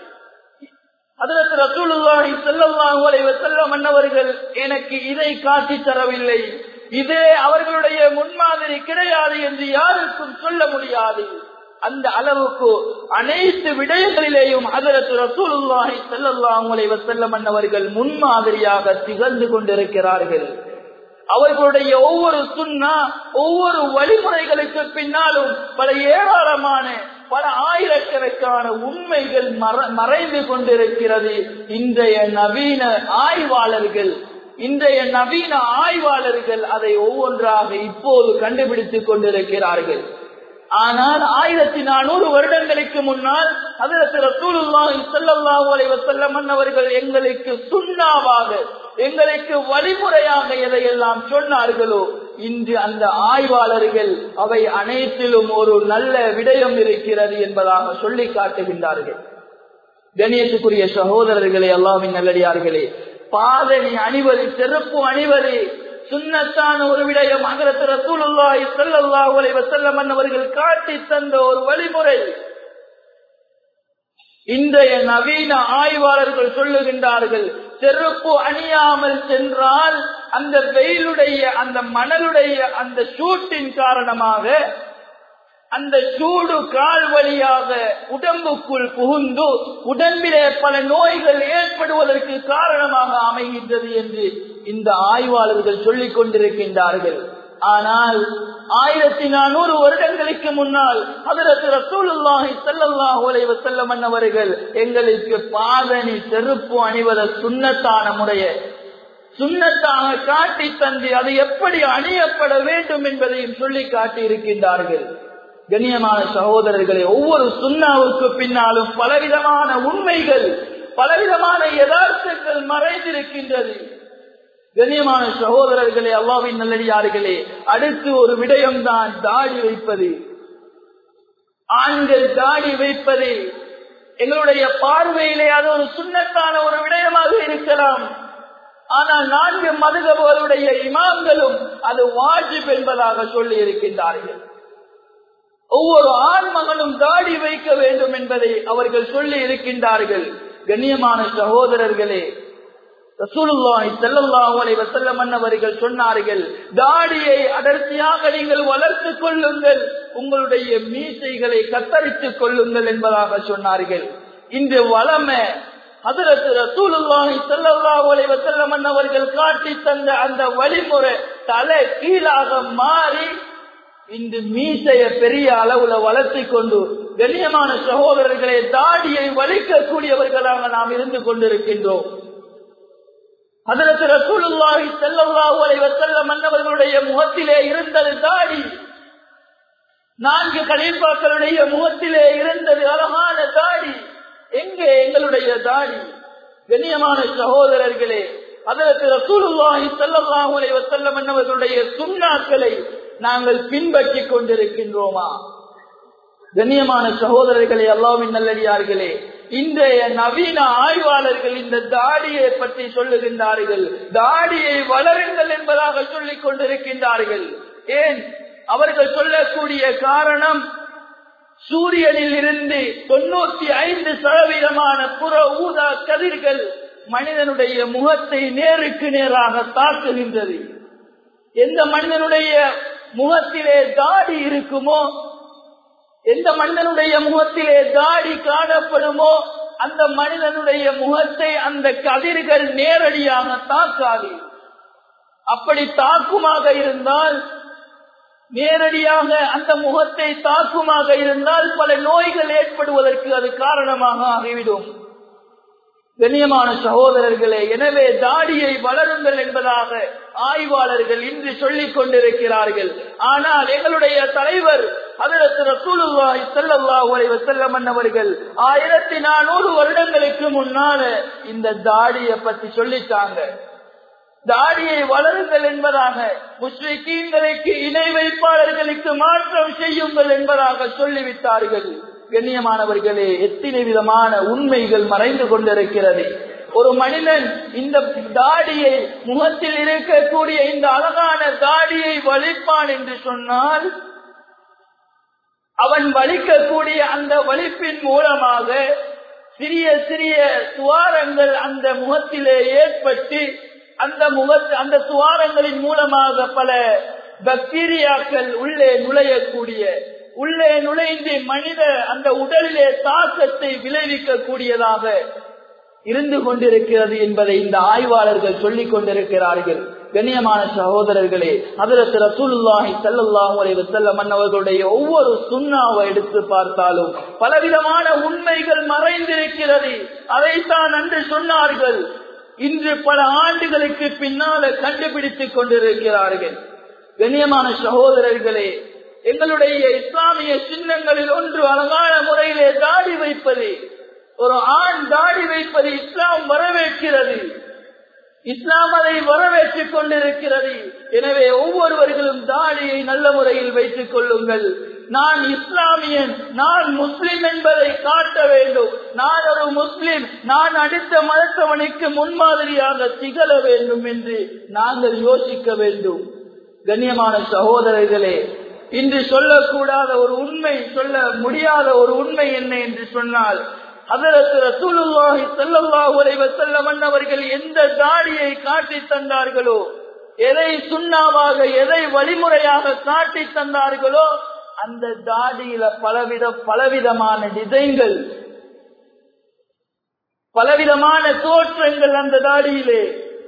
ஹஜ்ரத் ரசூலுல்லாஹி ஸல்லல்லாஹு அலைஹி வஸல்லம் அவர்கள் எனக்கு இதை காட்டி தரவில்லை, இதே அவர்களுடைய முன்மாதிரி கிடையாது என்று யாருக்கும் சொல்ல முடியாது. அந்த அளவுக்கு அனைத்து விடயங்களிலேயும் ஹஜ்ரத் ரசூலுல்லாஹி ஸல்லல்லாஹு அலைஹி வஸல்லம் அவர்கள் முன்மாதிரியாக திகழ்ந்து கொண்டிருக்கிறார்கள். அவர்களுடைய ஒவ்வொரு சுன்னா, ஒவ்வொரு வழிமுறைகளுக்கு பின்னாலும் பல ஏராளமான, பல ஆயிரக்கணக்கான உண்மைகள் மறைந்து கொண்டிருக்கிறது. இன்றைய நவீன ஆய்வாளர்கள் அதை ஒவ்வொன்றாக இப்போது கண்டுபிடித்துக் கொண்டிருக்கிறார்கள். ஆனால் 1400 வருடங்களுக்கு முன்னால் ஹஜ்ரத் ரசூலுல்லாஹி ஸல்லல்லாஹு அலைஹி வஸல்லம் அவர்கள் எங்களுக்கு சுன்னாவாக, எங்களுக்கு வழிமுறையாக எதையெல்லாம் சொன்னார்களோ, இன்று அந்த ஆய்வாளர்கள் அவை அனைத்திலும் ஒரு நல்ல விடயம் இருக்கிறது என்பதாக சொல்லி காட்டுகின்றார்கள். கண்ணியத்துக்குரிய சகோதரர்களே, அல்லாஹ்வின் நல்லடியார்களே, பாதணி அணிவது, செருப்பு அணிவது சுன்னத்தான ஒரு விடயம். ஹஜ்ரத் ரசூலுல்லாஹி ஸல்லல்லாஹு அலைஹி வஸல்லம் அவர்கள் காட்டி தந்த ஒரு வழிமுறை. இன்றைய நவீன ஆய்வாளர்கள் சொல்லுகின்றார்கள், செருப்பு அணியாமல் சென்றால் அந்த வெயிலுடைய, அந்த மணலுடைய அந்த சூட்டின் காரணமாக அந்த சூடு கால் வழியாக உடம்புக்குள் புகுந்து உடம்பிலே பல நோய்கள் ஏற்படுவதற்கு காரணமாக அமைகின்றது என்று இந்த ஆய்வாளர்கள் சொல்லிக் கொண்டிருக்கின்றார்கள். ஆனால் 1400 வருடங்களுக்கு முன்னால் ஹஜ்ரத் ரசூலுல்லாஹி ஸல்லல்லாஹு அலைஹி வஸல்லம் அவர்கள் எங்களுக்கு பாதணி செருப்பு அணிவத சுன்னத்தான முறைய சுன்னத்தாக காட்டி தந்து அது எப்படி அணியப்பட வேண்டும் என்பதையும் சொல்லி காட்டி இருக்கின்றார்கள். கண்ணியமான சகோதரர்களே, ஒவ்வொரு சுன்னாவுக்கு பின்னாலும் பலவிதமான உண்மைகள், பலவிதமான யதார்த்தங்கள் மறைந்திருக்கின்றது. கண்ணியமான சகோதரர்களே, அல்லாஹ்வின் நல்லடியார்களே, அடுத்து ஒரு விடயம்தான் தாடி வைப்பது. ஆண்கள் தாடி வைப்பது எங்களுடைய பார்வையிலே அது ஒரு சுன்னத்தான ஒரு விடயமாக இருக்கலாம். ஆனால் 4 மதுஹபுகளுடைய இமாம்களும் அது வாஜிப் என்பதாக சொல்லி இருக்கின்றார்கள். ஒவ்வொரு ஆண்மகனும் தாடி வைக்க வேண்டும் என்பதை அவர்கள் சொல்லி இருக்கின்றார்கள். கண்ணியமான சகோதரர்களே, ரசூலுல்லாஹி ஸல்லல்லாஹு அலைஹி வஸல்லம் அவர்கள் சொன்னார்கள், தாடியை அடர்த்தியாக நீங்கள் வளர்த்துக் கொள்ளுங்கள், உங்களுடைய மீசைகளை கத்தரித்துக் கொள்ளுங்கள் என்பதாக சொன்னார்கள். இன்று வளமை ஹஜ்ரத் ரசூலுல்லாஹி ஸல்லல்லாஹு அலைஹி வஸல்லம் அவர்கள் காட்டி தந்த அந்த வழிமுறை தலை கீழாக மாறி இன்று மீசைய பெரிய அளவுல வளர்த்தி கொண்டு கண்ணியமான சகோதரர்களே, தாடியை வலிக்கக்கூடியவர்களாக நாம் இருந்து கொண்டிருக்கின்றோம். ஹஜ்ரத் ரசூலுல்லாஹி ஸல்லல்லாஹு அலைஹி வஸல்லம் அவர்களுடைய முகத்திலே இருந்தது தாடி. 4 கலீஃபாக்களுடைய முகத்திலே இருந்தது அழகான தாடி. எங்கே எங்களுடைய தாடி? கண்ணியமான சகோதரர்களே, ஹஜ்ரத் ரசூலுல்லாஹி ஸல்லல்லாஹு அலைஹி வஸல்லம் அவர்களுடைய சுன்னாக்களை நாங்கள் பின்பற்றிக் கொண்டிருக்கின்றோமா? கண்ணியமான சகோதரர்களே, அல்லாஹ்வின் நல்லடியார்களே, இன்றைய நவீன ஆய்வாளர்கள் இந்த தாடியை பற்றி சொல்லுகின்றார்கள். தாடியை வளருங்கள் என்பதாக சொல்லிக் கொண்டிருக்கின்றார்கள். ஏன் அவர்கள் சொல்லக்கூடிய காரணம், சூரியனில் இருந்து 95% புற ஊதா கதிர்கள் மனிதனுடைய முகத்தை நேருக்கு நேராக தாக்குகின்றது. எந்த மனிதனுடைய முகத்திலே தாடி இருக்குமோ, எந்த மனிதனுடைய முகத்திலே தாடி காணப்படுமோ, அந்த மனிதனுடைய முகத்தை அந்த கதிர்கள் நேரடியாக தாக்காது. அப்படி தாக்குமாக இருந்தால், நேரடியாக அந்த முகத்தை தாக்குமாக இருந்தால் பல நோய்கள் ஏற்படுவதற்கு அது காரணமாக ஆகிவிடும். கண்ணியமான சகோதரர்களே, எனவே தாடியை வளருங்கள் என்பதாக ஆய்வாளர்கள் இன்று சொல்லிக் கொண்டிருக்கிறார்கள். ஆனால் எங்களுடைய தலைவர் ஹஜ்ரத் ரசூலுல்லாஹி ஸல்லல்லாஹு அலைஹி வஸல்லம் அவர்கள் 1400 வருடங்களுக்கு முன்னால இந்த தாடியை பற்றி சொல்லிட்டாங்க. தாடியை வளருங்கள் என்பதாக, முஸ்லிக்கீன்களுக்கு இணை வைப்பாளர்களுக்கு மாற்றம் செய்யுங்கள் என்பதாக சொல்லிவிட்டார்கள். கண்ணியமானவர்களே, எத்தனை விதமான உண்மைகள் மறைந்து கொண்டிருக்கிறது. ஒரு மனிதன் இந்த தாடியை, முகத்தில் இருக்கக்கூடிய இந்த அழகான தாடியை வலிப்பான் என்று சொன்னால், அவன் வலிக்கக்கூடிய அந்த வலிப்பின் மூலமாக சிறிய சிறிய துவாரங்கள் அந்த முகத்திலே ஏற்பட்டு அந்த துவாரங்களின் மூலமாக பல பாக்டீரியாக்கள் உள்ளே நுழையக்கூடிய, உள்ளே நுழைந்து மனித அந்த உடலிலே தாக்கத்தை விளைவிக்கக்கூடியதாக இருந்து கொண்டிருக்கிறது என்பதை இந்த ஆய்வாளர்கள் சொல்லிக் கொண்டிருக்கிறார்கள். கண்ணியமான சகோதரர்களே, ஹஜ்ரத் ரசூலுல்லாஹி ஸல்லல்லாஹு அலைஹி வஸல்லம் அவர்களுடைய ஒவ்வொரு சுன்னாவை எடுத்து பார்த்தாலும் பலவிதமான உண்மைகள் மறைந்திருக்கிறது. அதைத்தான் அன்று சொன்னார்கள், இன்று பல ஆண்டுகளுக்கு பின்னால கண்டுபிடித்துக் கொண்டிருக்கிறார்கள். கண்ணியமான சகோதரர்களே, எங்களுடைய இஸ்லாமிய சின்னங்களில் ஒன்று அழகான முறையிலே தாடி வைப்பது. ஒரு ஆண் தாடி வைப்பது இஸ்லாம் வரவேற்கிறது. இஸ்லாம் அதை வரவேற்றுக் கொண்டிருக்கிறது. எனவே ஒவ்வொருவர்களும் தாடியை நல்ல முறையில் வைத்துக் கொள்ளுங்கள். நான் இஸ்லாமியன், நான் முஸ்லிம் என்பதை காட்ட வேண்டும். நான் ஒரு முஸ்லிம், நான் அடுத்த மதத்தவனுக்கு முன்மாதிரியாக திகழ வேண்டும் என்று நாங்கள் யோசிக்க வேண்டும். கண்ணியமான சகோதரர்களே, இன்று சொல்லக்கூடாத ஒரு உண்மை, சொல்ல முடியாத ஒரு உண்மை என்ன என்று சொன்னால், ஹஜ்ரத் ரசூலுல்லாஹி ஸல்லல்லாஹு அலைஹி வஸல்லம் அவர்கள் எந்த தாடியை காட்டி தந்தார்களோ, எதை சுன்னாவாக, எதை வழிமுறையாக காட்டி தந்தார்களோ, அந்த தாடியில பலவிதமான டிசைன்கள், பலவிதமான தோற்றங்கள் அந்த தாடியிலே.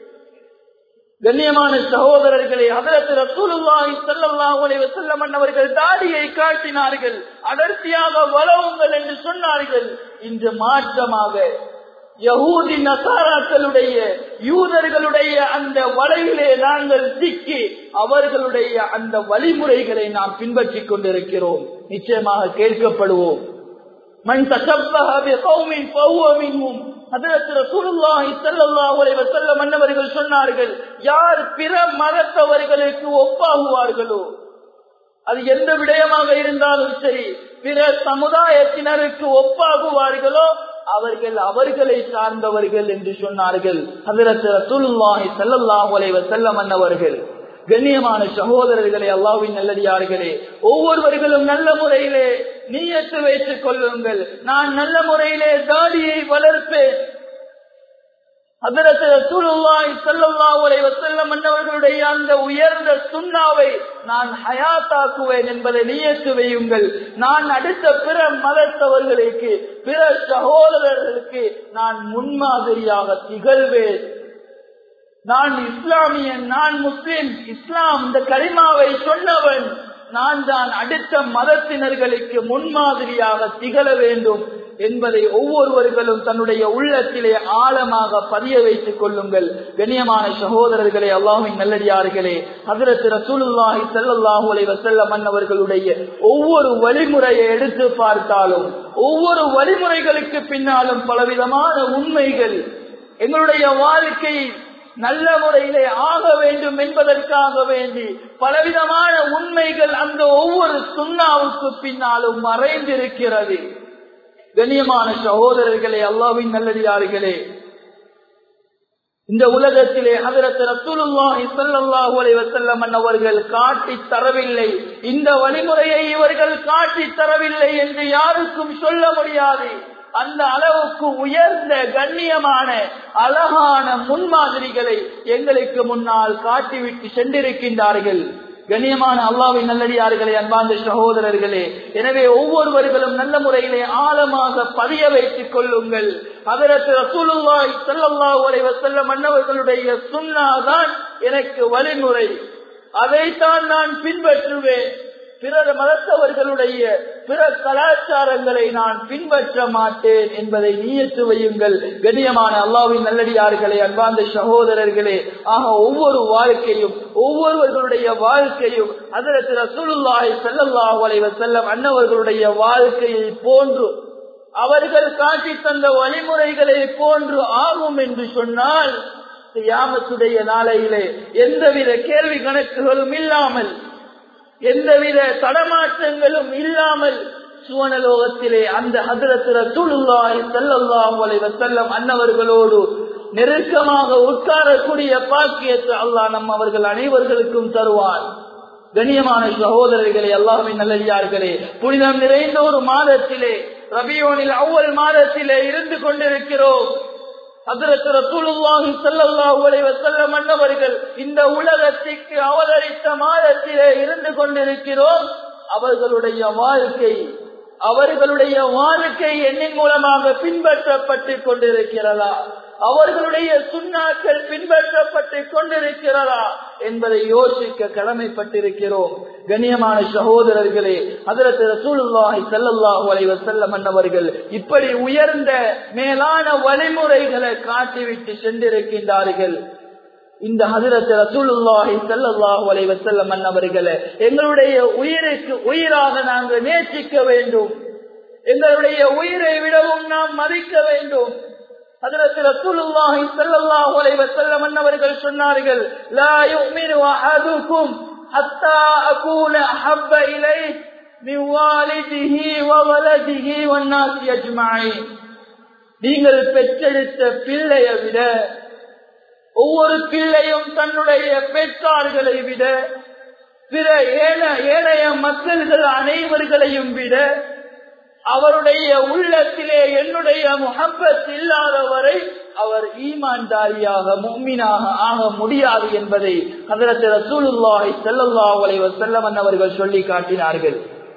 கண்ணியமான சகோதரர்களே, ஹஜ்ரத் ரசூலுல்லாஹி ஸல்லல்லாஹு அலைஹி வஸல்லம் அவர்கள் தாடியை காட்டினார்கள், அடர்த்தியாக வளவுங்கள் என்று சொன்னார்கள். இன்று மாற்றமாக யஹூதி நசாராக்களுடைய, யூதர்களுடைய அந்த வலையிலே நாங்கள் சிக்கி அவர்களுடைய அந்த வழிமுறைகளை நாம் பின்பற்றிக் கொண்டிருக்கிறோம். நிச்சயமாக கேட்கப்படுவோம். மன் தஷப்பஹ பிகௌமின் ஃபஹுவ மின்ஹும். ஹஜ்ரத் ரசூலுல்லாஹி ஸல்லல்லாஹு அலைஹி வஸல்லம் அவர்கள் சொன்னார்கள், யார் பிற மதத்தவர்களுக்கு ஒப்பாகுவார்களோ, அது எந்த விடயமாக இருந்தாலும் சரி, பிற சமுதாயத்தினருக்கு ஒப்பாகுவார்களோ அவர்கள் அவர்களை சார்ந்தவர்கள் என்று சொன்னார்கள் ஹஜ்ரத் ரசூலுல்லாஹி ஸல்லல்லாஹு அலைஹி வஸல்லம் அவர்கள். கண்ணியமான சகோதரர்களே, அல்லாஹ்வின் நல்லடியார்களே, ஒவ்வொருவர்களும் நல்ல முறையிலே நியத்து வைத்துக் கொள்ளுங்கள். நான் நல்ல முறையிலே தாடியை வளர்ப்பேன். ஹஜ்ரத் ரசூலுல்லாஹி ஸல்லல்லாஹு அலைஹி வஸல்லம் அவர்களுடைய அந்த உயர்ந்த சுன்னாவை நான் ஹயாத்தாக்குவேன் என்பதை நியத்து வையுங்கள். நான் அடுத்த பிற மதத்தவர்களுக்கு, பிற சகோதரர்களுக்கு நான் முன்மாதிரியாக திகழ்வேன். நான் இஸ்லாமியன், நான் முஸ்லிம், இஸ்லாம் இந்த கலிமாவை சொன்னவன், நான் தான் அடுத்த மதத்தினர்களுக்கு முன்மாதிரியாக திகழ வேண்டும் என்பதை ஒவ்வொருவர்களும் தன்னுடைய உள்ளத்திலே ஆழமாக பதிய வைத்துக் கொள்ளுங்கள். கண்ணியமான சகோதரர்களே, அல்லாஹ்வின் நல்லடியார்களே, ஹஜ்ரத் ரசூலுல்லாஹி ஸல்லல்லாஹு அலைஹி வஸல்லம் அவர்களுடைய ஒவ்வொரு வழிமுறையை எடுத்து பார்த்தாலும், ஒவ்வொரு வழிமுறைகளுக்கு பின்னாலும் பலவிதமான உண்மைகள், எங்களுடைய வாழ்க்கை நல்ல முறையிலே ஆக வேண்டும் என்பதற்காக வேண்டி பலவிதமான உண்மைகள் அந்த ஒவ்வொரு சுன்னாவுக்கு பின்னாலும் மறைந்திருக்கிறது. கண்ணியமான சகோதரர்களே, அல்லாஹ்வின் நல்லடியார்களே, இந்த உலகத்திலே ஹஜ்ரத் ரசூலுல்லாஹி ஸல்லல்லாஹு அலைஹி வஸல்லம் அவர்கள் காட்டி தரவில்லை, இந்த வழிமுறையை இவர்கள் காட்டி தரவில்லை என்று யாருக்கும் சொல்ல முடியாது. அந்த அளவுக்கு உயர்ந்த கண்ணியமான அழகான முன்மாதிரிகளை எங்களுக்கு முன்னால் காட்டிவிட்டு சென்றிருக்கின்றார்கள். கண்ணியமான அல்லாஹ்வின் நல்லடியார்களே, அன்பார்ந்த சகோதரர்களே, எனவே ஒவ்வொருவர்களும் நல்ல முறையிலே ஆழமாக பதிய வைத்துக் கொள்ளுங்கள். ஹஜ்ரத் ரசூலுல்லாஹி ஸல்லல்லாஹு அலைஹி வஸல்லம் அவர்களுடைய சுன்னாதான் எனக்கு வழிமுறை, அதைத்தான் நான் பின்பற்றுவேன். பிறர் மதத்தவர்களுடைய பிற கலாச்சாரங்களை நான் பின்பற்ற மாட்டேன் என்பதை நியத்து வையுங்கள். கண்ணியமான அல்லாஹ்வின் நல்லடியார்களே, அன்பார்ந்த சகோதரர்களே, ஆக ஒவ்வொரு வாழ்க்கையும், ஒவ்வொருவர்களுடைய வாழ்க்கையும் ஹஜ்ரத் ரசூலுல்லாஹி ஸல்லல்லாஹு அலைஹி வஸல்லம் அன்னவர்களுடைய வாழ்க்கையை போன்று, அவர்கள் காட்டி தந்த வழிமுறைகளை போன்று ஆகும் என்று சொன்னால், கியாமத்துடைய நாளையிலே எந்தவித கேள்வி கணக்குகளும் இல்லாமல், எந்தவித தடமாற்றங்களும் இல்லாமல் சுவனலோகத்திலே அந்த ஹஜ்ரத் ரசூலுல்லாஹி ஸல்லல்லாஹு அலைஹி வஸல்லம் அன்னவர்களோடு நெருக்கமாக உட்காரக்கூடிய பாக்கியத்தை அல்லாஹ் நம் அவர்கள் அனைவர்களுக்கும் தருவான். கண்ணியமான சகோதரர்களே, அல்லாஹ்வின் நல்லடியார்களே, புனிதம் நிறைந்த ஒரு மாதத்திலே, ரபியுல் அவ்வல் மாதத்திலே இருந்து கொண்டிருக்கிறோம். ஹஜ்ரத் ரசூலுல்லாஹி ஸல்லல்லாஹு அலைஹி வஸல்லம் அன்னவர்கள் இந்த உலகத்திற்கு அவதரித்த மாதத்திலே இருந்து கொண்டிருக்கிறோம். அவர்களுடைய வாழ்க்கை என்னின் மூலமாக பின்பற்றப்பட்டு கொண்டிருக்கிறதா, அவர்களுடைய சுன்னாக்கள் பின்பற்றப்பட்டு கொண்டிருக்கிறதா என்பதை யோசிக்க கடமைப்பட்டிருக்கிறோம். கண்ணியமான சகோதரர்களே, ஹஜ்ரத் ரசூலுல்லாஹி ஸல்லல்லாஹு அலைஹி வஸல்லம் அவர்கள் இப்படி உயர்ந்த மேலான வழிமுறைகளை காட்டிவிட்டு சென்றிருக்கின்றார்கள். இந்த ஹஜ்ரத் ரசூலுல்லாஹி ஸல்லல்லாஹு அலைஹி வஸல்லம் அவர்களே எங்களுடைய உயிருக்கு உயிராக நாங்கள் நேசிக்க வேண்டும். எங்களுடைய உயிரை விடவும் நாம் மதிக்க வேண்டும். ஹஜ்ரத் ரசூலுல்லாஹி ஸல்லல்லாஹு அலைஹி வஸல்லம் அவர்கள் சொன்னார்கள், லா யுமினு அஹதுக்கும் ஹத்தா அகூன அஹப்ப இலைஹி மின் வாலிதிஹி வ வலதிஹி வன் நாஸி அஜ்மஈன். நீங்கள் பெற்றெடுத்த பிள்ளையை விட, ஒவ்வொரு பிள்ளையும் தன்னுடைய பெற்றார்களை விட, பிற ஏனைய மக்கள்கள் அனைவர்களையும் விட அவருடைய உள்ளத்திலே என்னுடைய முஹப்பத் இல்லாதவரை அவர் ஈமான்தாரியாக முஃமினாக ஆக முடியாது என்பதை ஹஜ்ரத் ரசூலுல்லாஹி ஸல்லல்லாஹு அலைஹி வஸல்லம் அவர்கள் சொல்லி காட்டினார்கள்.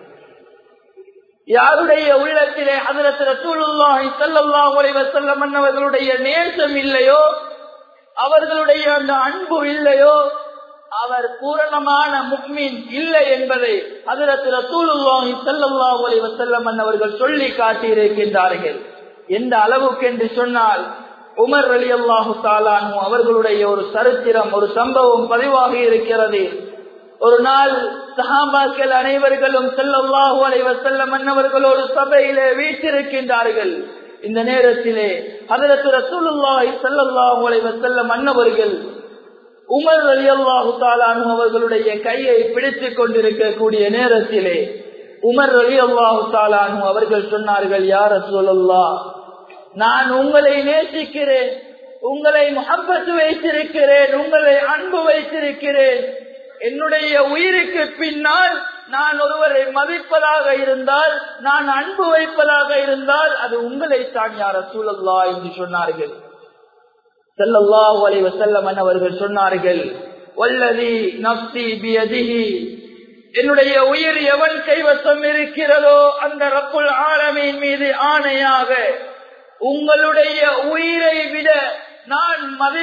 யாருடைய உள்ளத்திலே ஹஜ்ரத் ரசூலுல்லாஹி ஸல்லல்லாஹு அலைஹி வஸல்லம் அவர்களுடைய நேசம் இல்லையோ, அவர்களுடைய அந்த அன்பு இல்லையோ, அவர் பூரணமான முஃமின் இல்லை என்பதை ஹஜ்ரத் ரசூலுல்லாஹி ஸல்லல்லாஹு அலைஹி வஸல்லம் அவர்கள் சொல்லி காட்டியிருக்கின்றார்கள். எந்த அளவுக்கு என்று சொன்னால், உமர் ரலியல்லாஹு தஆலா அன்ஹு அவர்களுடைய ஒரு சரித்திரம், ஒரு சம்பவம் பதிவாகி இருக்கிறது. ஒரு நாள் சஹாபாக்கள் அனைவர்களும் ஸல்லல்லாஹு அலைஹி வஸல்லம் அவர்களோடு சபையிலே வீற்றிருக்கின்றார்கள். இந்த நேரத்திலே ஹஜ்ரத் ரசூலுல்லாஹி ஸல்லல்லாஹு அலைஹி வஸல்லம் அவர்கள் உமர் ரலியல்லாஹு தஆலா அன்ஹு அவர்களுடைய கையை பிடித்துக் கொண்டிருக்கக்கூடிய நேரத்திலே உமர் ரலியல்லாஹு தஆலா அன்ஹு அவர்கள் சொன்னார்கள், யா ரசூலல்லாஹ், நான் உங்களை நேசிக்கிறேன், உங்களை முஹப்பத் வைத்திருக்கிறேன், உங்களை அன்பு வைத்திருக்கிறேன். என்னுடைய உயிருக்கு பின்னால் நான் ஒருவரை மதிப்பதாக இருந்தால், நான் அன்பு வைப்பதாக இருந்தால் அது உங்களை தான் யா ரசூலல்லாஹ் என்று சொன்னார்கள். ஸல்லல்லாஹு அலைஹி வஸல்லம் அவர்கள் சொன்னார்கள், வல்லதி நஃப்ஸி பியதிஹி, என்னுடைய உயிர் எவன் கைவசம் இருக்கிறதோ அந்த ரப்புல் ஆலமீன் மீது ஆணையாக, உங்களுடைய உயிரை விட நான்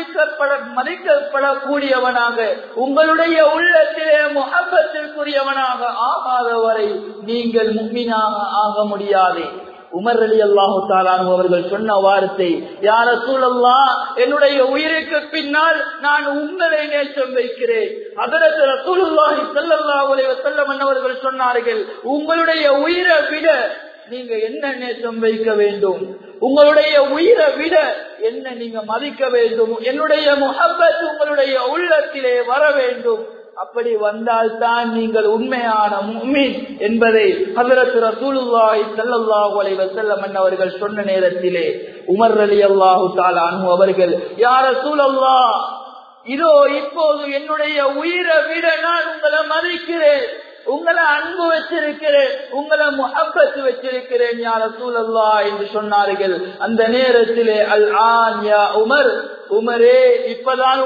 மதிக்கப்படக்கூடியவனாக, உங்களுடைய உள்ளத்திலே முஹப்பத்திற்குரியவனாக ஆகாதவரை நீங்கள் முஃமினாக ஆக முடியாது. உமர் ரலியல்லாஹு தஆலா அன்ஹு அவர்கள் சொன்ன வார்த்தை, யா ரசூலல்லாஹ், என்னுடைய உயிருக்கு பின்னால் நான் உங்களை நேசம் வைக்கிறேன். ஹஜ்ரத் ரசூலுல்லாஹி ஸல்லல்லாஹு அலைஹி வஸல்லம் அவர்கள் சொன்னார்கள், உங்களுடைய உயிரை விட நீங்க என்ன நேசம் வைக்க வேண்டும், உங்களுடைய உயிரை விட என்ன நீங்க மதிக்க வேண்டும், என்னுடைய முஹப்பத் உங்களுடைய உள்ளத்திலே வர வேண்டும். அப்படி வந்தால்தான் நீங்கள் உண்மையான முஃமின் என்பதை ஹஜ்ரத் ரசூலுல்லாஹி ஸல்லல்லாஹு அலைஹி வஸல்லம் அவர்கள் சொன்ன நேரத்திலே உமர் ரலியல்லாஹு தஆலா அன்ஹு அவர்கள், யா ரசூலல்லாஹ், இதோ இப்போது என்னுடைய உயிரை விட நான் உங்களை மதிக்கிறேன், உங்களை அன்பு வச்சிருக்கிறேன், உங்களை முஹப்பத் வச்சிருக்கிறேன் யா ரசூலல்லாஹ் என்று சொன்னார்கள். அந்த நேரத்திலே அல் ஆன் யா உமர், உமரே, இப்பதான்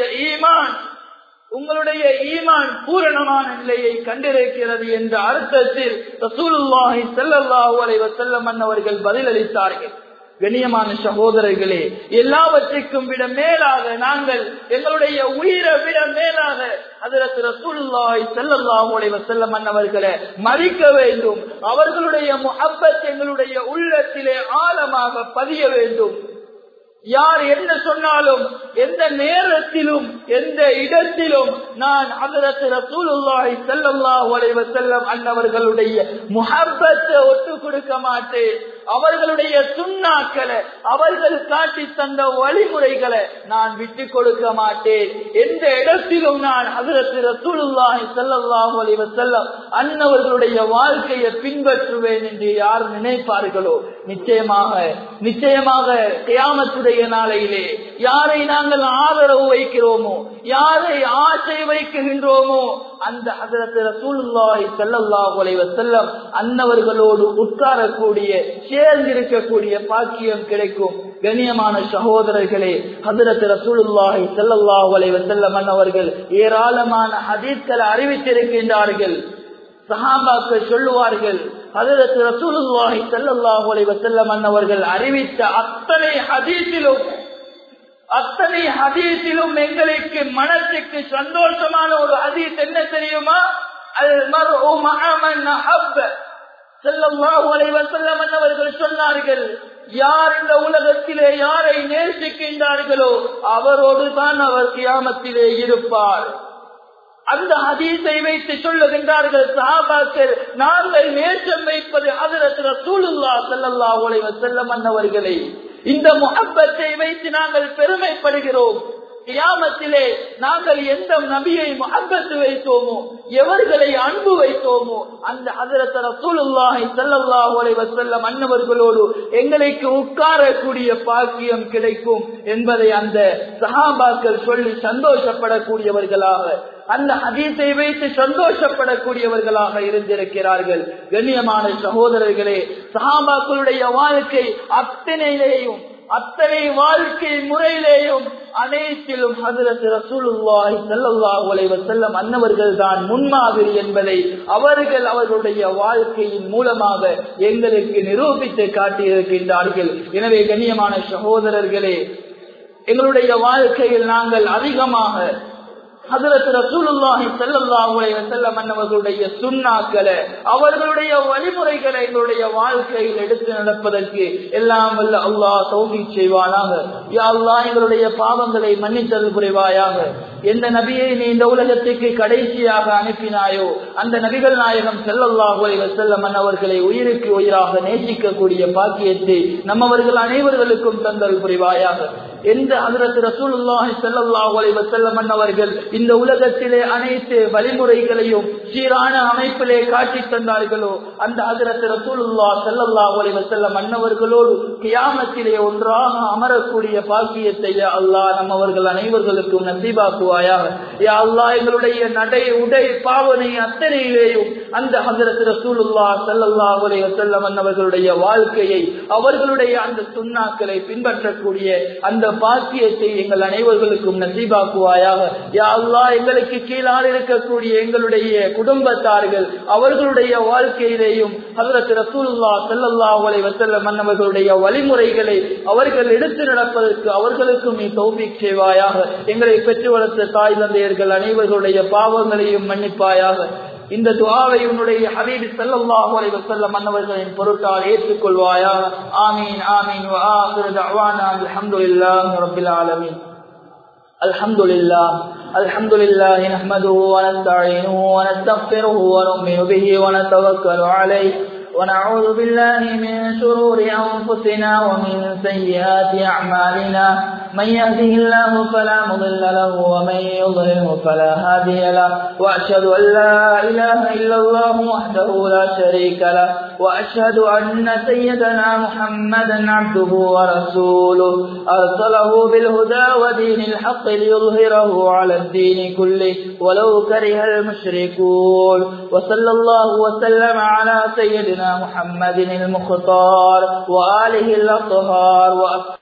உங்களுடைய ஈமான் பூரணமான நிலையை கண்டிருக்கிறது என்ற அர்த்தத்தில் ரசூலுல்லாஹி ஸல்லல்லாஹு அலைஹி வஸல்லம் அவர்கள் பதிலளித்தார்கள். கண்ணியமான சகோதரர்களே, எல்லாவற்றுக்கும் விட மேலாக நாங்கள் எங்களுடைய உயிரை விட மேலாக ஹஜ்ரத் ரசூலுல்லாஹி ஸல்லல்லாஹு அலைஹி வஸல்லம் அவர்களை மதிக்க வேண்டும். அவர்களுடைய முஹப்பத் எங்களுடைய உள்ளத்திலே ஆழமாக பதிய வேண்டும். யார் என்ன சொன்னாலும், எந்த நேரத்திலும், எந்த இடத்திலும் நான் ஹஜ்ரத் ரசூலுல்லாஹி ஸல்லல்லாஹு அலைஹி வஸல்லம் அன்னவர்களுடைய முஹப்பத்தை ஒட்டு கொடுக்க மாட்டேன். அவர்களுடைய சுன்னாக்களை, அவர்கள் காட்டி தந்த வழிமுறைகளை நான் விட்டு கொடுக்க மாட்டேன். எந்த இடத்திலும் நான் ஹஜ்ரத் ரசூலுல்லாஹி ஸல்லல்லாஹு அலைஹி வஸல்லம் அன்னவர்களுடைய வாழ்க்கையை பின்பற்றுவேன் என்று யார் நினைப்பார்களோ, நிச்சயமாக கியாமத்துடைய நாளையிலே யாரை நாங்கள் ஆதரவு வைக்கிறோமோ, யாரை ஆசை வைக்கின்றோமோ, அந்த ஹஜ்ரத் ரசூலுல்லாஹி ஸல்லல்லாஹு அலைஹி வஸல்லம் அன்னவர்களோடு உட்காரக்கூடிய, சேர்ந்திருக்கக்கூடிய பாக்கியம் கிடைக்கும். கண்ணியமான சகோதரர்களே, ஹஜ்ரத் ரசூலுல்லாஹி ஸல்லல்லாஹு அலைஹி வஸல்லம் அன்னவர்கள் ஏராளமான ஹதீஸ்களை அறிவித்திருக்கின்றார்கள். சஹாபாக்கள் சொல்லுவார்கள், ஹஜ்ரத் ரசூலுல்லாஹி ஸல்லல்லாஹு அலைஹி வஸல்லம் அன்னவர்கள் அறிவித்த அத்தனை ஹதீஸிலும் எங்களுக்கு மனசுக்கு சந்தோஷமான ஒரு ஹதீஸ் என்ன தெரியுமா? அல் மர்உ மஅ மன் அஹப்ப. ஸல்லல்லாஹு அலைஹி வஸல்லம் அவர்கள் சொன்னார்கள், யார் இந்த உலகத்திலே யாரை நேசிக்கின்றார்களோ அவரோடு தான் அவர் கியாமத்திலே இருப்பார். அந்த ஹதீஸை வைத்து சொல்லுகின்றார்கள் சஹாபாக்கள், நாங்கள் நேசம் வைப்பது ஹஜ்ரத் ரசூலுல்லாஹ் ஸல்லல்லாஹு அலைஹி வஸல்லம் அன்னவர்களை. இந்த முஹப்பத்தை வைத்து நாங்கள் பெருமைப்படுகிறோம். கியாமத்திலே நாங்கள் எந்த நபியை முஹப்பத் வைத்தோமோ, எவர்களை அன்பு வைத்தோமோ, அந்த ஹஜ்ரத் ரசூலுல்லாஹி ஸல்லல்லாஹு அலைஹி வஸல்லம் அன்னவர்களோடு எங்களுக்கு உட்காரக்கூடிய பாக்கியம் கிடைக்கும் என்பதை அந்த சஹாபாக்கள் சொல்லி சந்தோஷப்படக்கூடியவர்களாக, அந்த ஹதீஸை வைத்து சந்தோஷப்படக்கூடியவர்களாக இருந்திருக்கிறார்கள். கண்ணியமான சகோதரர்களே, சஹாபாக்களுடைய வாழ்க்கை அத்தனை வாழ்க்கை முறையிலேயும் அனைத்திலும் ஹஜ்ரத் ரசூலுல்லாஹி ஸல்லல்லாஹு அலைஹி வஸல்லம் அன்னவர்கள் தான் முன்மாதிரி என்பதை அவர்களுடைய வாழ்க்கையின் மூலமாக எங்களுக்கு நிரூபித்து காட்டியிருக்கின்றார்கள். எனவே கண்ணியமான சகோதரர்களே, எங்களுடைய வாழ்க்கையில் நாங்கள் அதிகமாக ஹஜ்ரத் ரசூலுல்லாஹி ஸல்லல்லாஹு அலைஹி வஸல்லம் அன்னவர்களுடைய சுன்னாக்களை, அவர்களுடைய வழிமுறைகளை எங்களுடைய வாழ்க்கையில் எடுத்து நடப்பதற்கு எல்லாம் வல்ல அல்லாஹ் தௌஃபீக் செய்வானாக. யா அல்லாஹ், எங்களுடைய பாவங்களை மன்னித்தல் புரிவாயாக. எந்த நபியை நீ இந்த உலகத்துக்கு கடைசியாக அனுப்பினாயோ அந்த நபிகள் நாயகம் ஸல்லல்லாஹு அலைஹி வஸல்லம் அன்னவர்களை உயிருக்கு உயிராக நேசிக்கக்கூடிய பாக்கியத்தை நம்மவர்கள் அனைவர்களுக்கும் தந்தல் புரிவாயாக. எந்த ஹஜ்ரத் ரசூலுல்லாஹி ஸல்லல்லாஹு அலைஹி வஸல்லம் அன்னவர்கள் இந்த உலகத்திலே அனைத்து வழிமுறைகளையும் சீரான அமைப்பிலே காட்டி தந்தார்களோ அந்த ஹஜ்ரத் ரசூலுல்லாஹி ஸல்லல்லாஹு அலைஹி வஸல்லம் அன்னவர்களோடு கியாமத்திலே ஒன்றாக அமரக்கூடிய பாக்கியத்தை யா அல்லாஹ் நம்மவர்கள் அனைவர்களுக்கும் நசீபாக்குவாயாக. யா அல்லாஹ், எங்களுடைய நடை உடை பாவனை அத்தனையிலேயும் அந்த ஹஜ்ரத் ரசூலுல்லாஹி ஸல்லல்லாஹு அலைஹி வஸல்லம் அன்னவர்களுடைய வாழ்க்கையை, அவர்களுடைய அந்த சுன்னாக்களை பின்பற்றக்கூடிய அந்த பாக்கியத்தை எங்கள் அனைவர்களுக்கும் நசீபாக்குவாயாக. யா அல்லாஹ், எங்களுக்கு கீழால் இருக்கக்கூடிய எங்களுடைய குடும்பத்தார்கள் அவர்களுடைய வாழ்க்கையிலேயும் ஹஜ்ரத் ரசூலுல்லாஹி ஸல்லல்லாஹு அலைஹி வஸல்லம் அன்னவர்களுடைய வழிமுறைகளை அவர்கள் எடுத்து நடப்பதற்கு அவர்களுக்கும் நீ தௌஃபீக் செய்வாயாக. எங்களை பெற்று வளர்த்த தாய் தந்தையர்கள் அனைவர்களுடைய பாவங்களையும் மன்னிப்பாயாக. இந்த துஆவை உன்னுடைய ஹபீப் ஸல்லல்லாஹு அலைஹி வஸல்லம் அன்னவர்களின் பொருட்டால் ஏற்றுக்கொள்வாயாக. ஆமீன் ஆமீன். வ ஆகிரு தஅவானா அல்ஹம்துலில்லாஹி ரப்பில் ஆலமீன். அல்ஹம்துலில்லாஹி நஹ்மதுஹு வ நஸ்தஈனுஹு வ நஸ்தக்ஃபிருஹு வ நு'மினு பிஹி வ நதவக்கலு அலைஹி ونعوذ بالله من شرور أنفسنا ومن سيئات أعمالنا من يهده الله فلا مضل له ومن يضلله فلا هادي له وأشهد أن لا إله إلا الله وحده لا شريك له وأشهد أن سيدنا محمدا عبده ورسوله أرسله بالهدى ودين الحق ليظهره على الدين كله ولو كره المشركون. وصلى الله وسلم على سيدنا محمد المختار وآله الأطهار